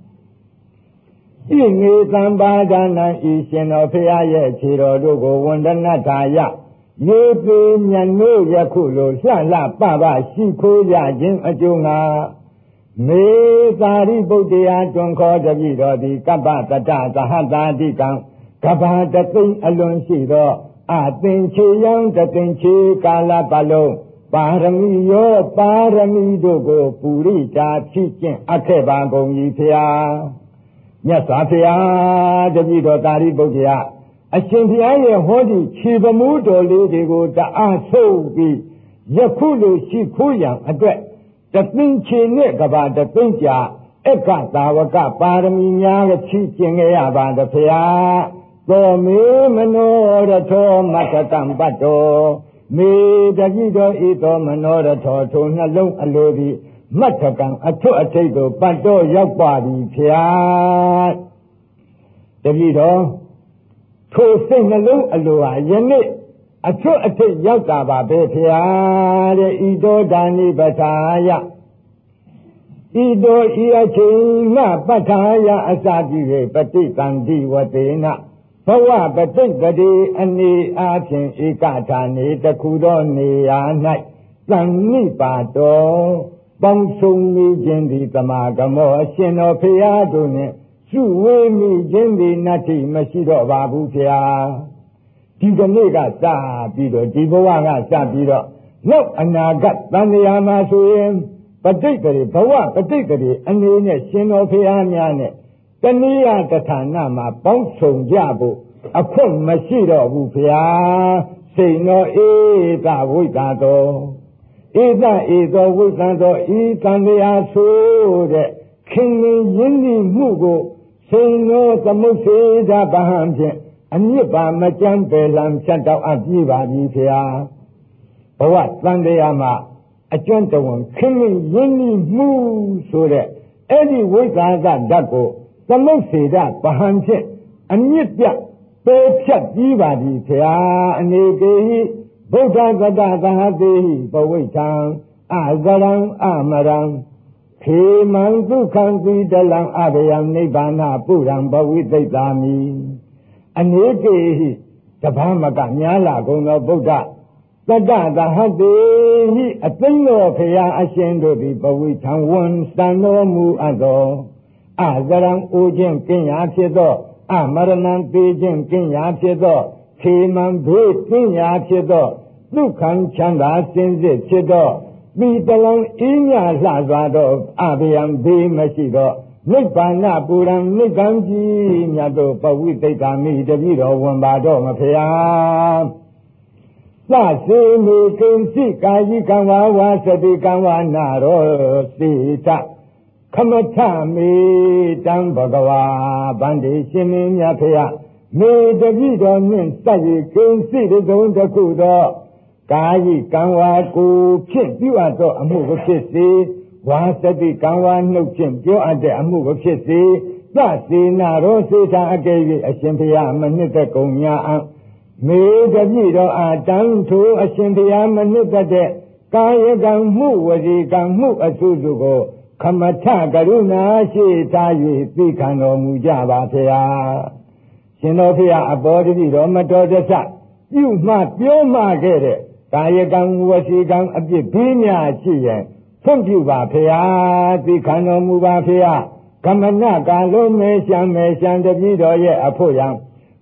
ဤငေသံပါဒနာဤရှင်တော်ဘုရားရဲ့ခြေတော်တို့ကိုဝန္ဒနာထာယရေပေမြတ်တို့ယခုလိုလှလှပပရှိခိုးကြခြင်းအကျိုးငါမေသာရိပုတ္တရာတွင်ခေါ်တပြီတော်သည်ကပ္ပတတသဟတာတိကံကဘာတသိမ့်အလွန်ရှိသောအသင်ချေယံတသိမ့်ချေကာလပတ်လုံးပါရမီရောပါရမီတို့ကိုပူရိတာဖြစ်ခြင်းအခဲ့ပါကုန်၏ဖျားမြတ်စွာဘုရားတပြီတော်သာရိပုတ္တရာအရှင်ဘုရားရဲ့ဟောဒီခြေပမူးတော်လေးတွေကိုတအားဆုံးပြီးယခုလိုရှိခိုးရန်အတွက်တသိန်းချေနဲ့ကဘာတသိန်းကြာအက္ခသာဝကပါရမီများကချီးကျင်ခဲ့ရပါတဖျားသောမေမနောရထောမတ္ထတံပတ္တောမေတတိတော်ဤသောမနောရထောထိုနှလုံးအလိုသည်မတ္ထကံအထွတ်အထိပ်ကိုပတ္တောရောက်ပါပြီဖျားတတိတော်ထိုစိတ်နှလုံးအလိုဟာယနေ့အထွတ်အထိပ်ရောက်တာပါပဲဖျားတဲ့ဤတော်ဒါနိပထာယဤတော်ဤအချိန်မှပဋ္ဌာယအစပြု၍ပဋိသန္တိဝတေနဘဝပဋိပတိအနေအားဖြင့်ဧကဌာနေတခုသောနေရာ၌သံဃိပါတော်ပေါင်းစုံမိခြင်းသည်သမာဂမောအရှင်တော်ဖျားတို့နှင့်စုဝေးမိခြင်းသည်နတ္တိမရှိတော့ပါဘူးဖျားဒီကနေ့ကစပြီးတော့ဒီဘဝကစပြီးတော့နောက်အနာဂတ်တန်လျာမှာဆိုရင်ပဋိက္ခရေဘဝပဋိက္ခရေအနေနဲ့ရှင်တော်ဖျားများနဲ့တဏှိယတဌာနမှာပေါင်းစုံကြဖို့အခွင့်မရှိတော့ဘူးဖျားစိတ်တော်ဧကဝိကာတော်ဧကဧသောဝိကံတော်ဤတန်လျာဆိုတဲ့ခင်မင်းရင်းနှီးမှုကိုစိန်တော်သမုတ်စေတာဗဟံဖြင့်အမြစ်ပါမကြမ်းပယ်လံဖြတ်တော့အပ်ပြီးပါပြီဖျားဘဝတန်တရားမှာအကျွမ်းတဝန်ခင်မင်းရင်းနှီးမှုဆိုတဲ့အဲ့ဒီဝိကာကဓာတ်ကိုသမုတ်စေတာဗဟံဖြင့်အမြစ်ပြပယ်ဖြတ်ပြီးပါပြီဖျားအနေကေဟိဗုဒ္ဓဂတသဟတိဟိပဝိထံအဇရံအမရံခေမံဒုက္ခံသီတလံအဘယံနိဗ္ဗာနပုရံဘဝိသိတာမိအနေကေဟိတပ္ပမကများလာကုန်သောဗုဒ္ဓသတ္တသဟတိဟိအသိတော်ဖရာအရှင်တို့သည်ဘဝိထံဝန်စံတော်မူအပ်သောအဇရံအိုခြင်းကင်းရာဖြစ်သောအမရဏံပေခြင်းကင်းရာဖြစ်သောခေမံဘေးကင်းရာဖြစ်သောဒုက္ခံချမ်းသာစင်စစ်ဖြစ်သောမိတလံအင်းမြလှစွာသောအဘယံဘေးမရှိသောနိဗ္ဗာန်ပူရံနိဗ္ဗာန်ကြီးမြတ်သောပဝိသိတာမိတပိတော်ဝန်ပါတော့မဖျားသစေမေကိဉ္စိကာယိကံဝါဝါစတိကံဝါနာရောစေတခမထမေတံဘဂဝါဗန္တိရှင်မင်းမြတ်ဖျားမေတပိတော်နှင့်စက်၍ကိဉ္စိတကုံတစ်ခုသောကာယိကံဝါကိုဖြစ်ပြုအပ်သောအမှုကိုဖြစ်စေဝါစတိကံဝါနှုတ်ဖြင့်ပြောအပ်တဲ့အမှုကိုဖြစ်စေသစေနာရောစေတာအကယ်၍အရှင်ဘုရားမနှစ်သက်ကုန်ညာအံမေတပိတော်အာတံထိုအရှင်ဘုရားမနှစ်သက်တဲ့ကာယကံမှုဝစီကံမှုအစုစုကိုခမထကရုဏာရှိထား၍သိခံတော်မူကြပါဖျားရှင်တော်ဖျားအပေါ်တပိတော်မတော်တဆပြုမှပြောမှခဲ့တဲ့ကာယကံဝစီကံအပြစ်ဘေးများရှိရင်ဖွင့်ပြပါဖျားသိခံတော်မူပါဖျားကမ္မနကာလုံးမေရှံမေရှံတပိတော်ရဲ့အဖို့ယံ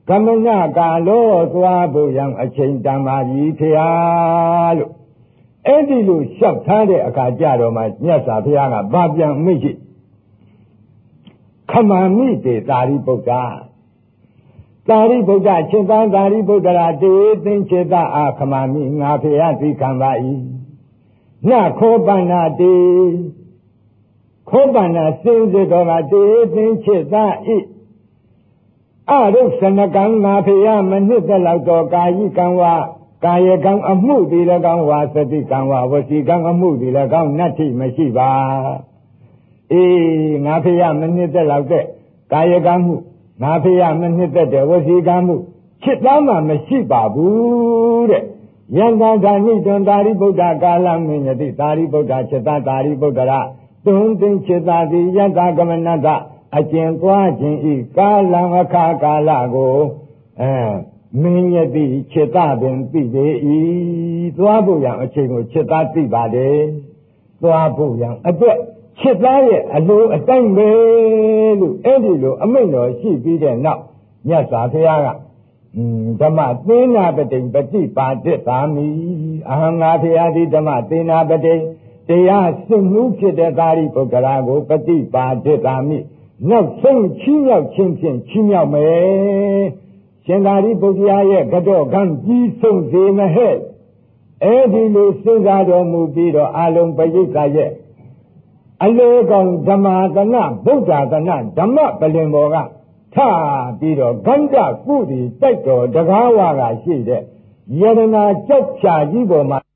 ကမဏကာလောသွားဖို့ရန်အချိန်တန်ပါပြီဖေဟာလို့အဲ့ဒီလိုလျှောက်ထားတဲ့အခါကြတော့မှမြတ်စွာဘုရားကဗာပြန်မိတ်ရှိခမာမိတေသာရိပုတ္တသာရိပုတ္တရှင်သာသာရိပုတ္တရာတေသင်္ချေတအာခမာမိငါဖေဟာသိခံပါ၏နခောပန္နာတေခောပန္နာစင်စေတော်ကတေသင်္ချေတဤအရုပ်စနကံငါဖေဟာမနစ်သက်လောက်သောကာယကံဝါကာယကံအမှုသည်၎င်းဝါစတိကံဝါဝစီကံအမှုသည်၎င်းနတ္ထိမရှိပါအေးငါဖေရမနှစ်သက်လောက်တဲ့ကာယကံမှုငါဖေရမနှစ်သက်တဲ့ဝစီကံမှုจิตသားမှမရှိပါဘူးတဲ့ယန္တာဓာနိတွင်သာရိပုတ္တကာလမင်းယတိသာရိပုတ္တจิตသားသာရိပုတ္တရာသုံးသိจิตသားသည်ယတ္တကမနတအကျင့်သွားခြင်းဤကာလံအခါကာလကိုအဲမင်းယတိจิตသားပင်သိသေး၏သွားဖို့ရန်အချိန်ကိုจิตသားသိပါတယ်သွားဖို့ရန်အတွက်จิตသားရဲ့အလိုအတိုင်းပဲလို့အဲ့ဒီလိုအမိန့်တော်ရှိပြီးတဲ့နောက်မြတ်စွာဘုရားကဓမ္မသေနာပတိပฏิပါတိသာမိအဟံငါဘုရားဒီဓမ္မသေနာပတိတရားစင်မှုဖြစ်တဲ့သာရိပုတ္တရာကိုပฏิပါတိသာမိနောက်ဆုံးချီးမြှောက်ခြင်းဖြင့်ချီးမြှောက်မယ်ရှင်သာရိပုတ္တရာရဲ့ကတော့ကံကြီးဆုံးစေမဟဲ့အဲ့ဒီလိုစဉ်းစားတော်မူပြီးတော့အလုံးပရိစ္ဆာရဲ့အလေကောင်ဓမ္မသနဗုဒ္ဓသနဓမ္မပလင်ပေါ်ကထပြီးတော့ဂန္ဓကုတိတိုက်တော်တကားဝါကရှိတဲ့ယရနာကြောက်ဖြာကြီးပေါ်မှာ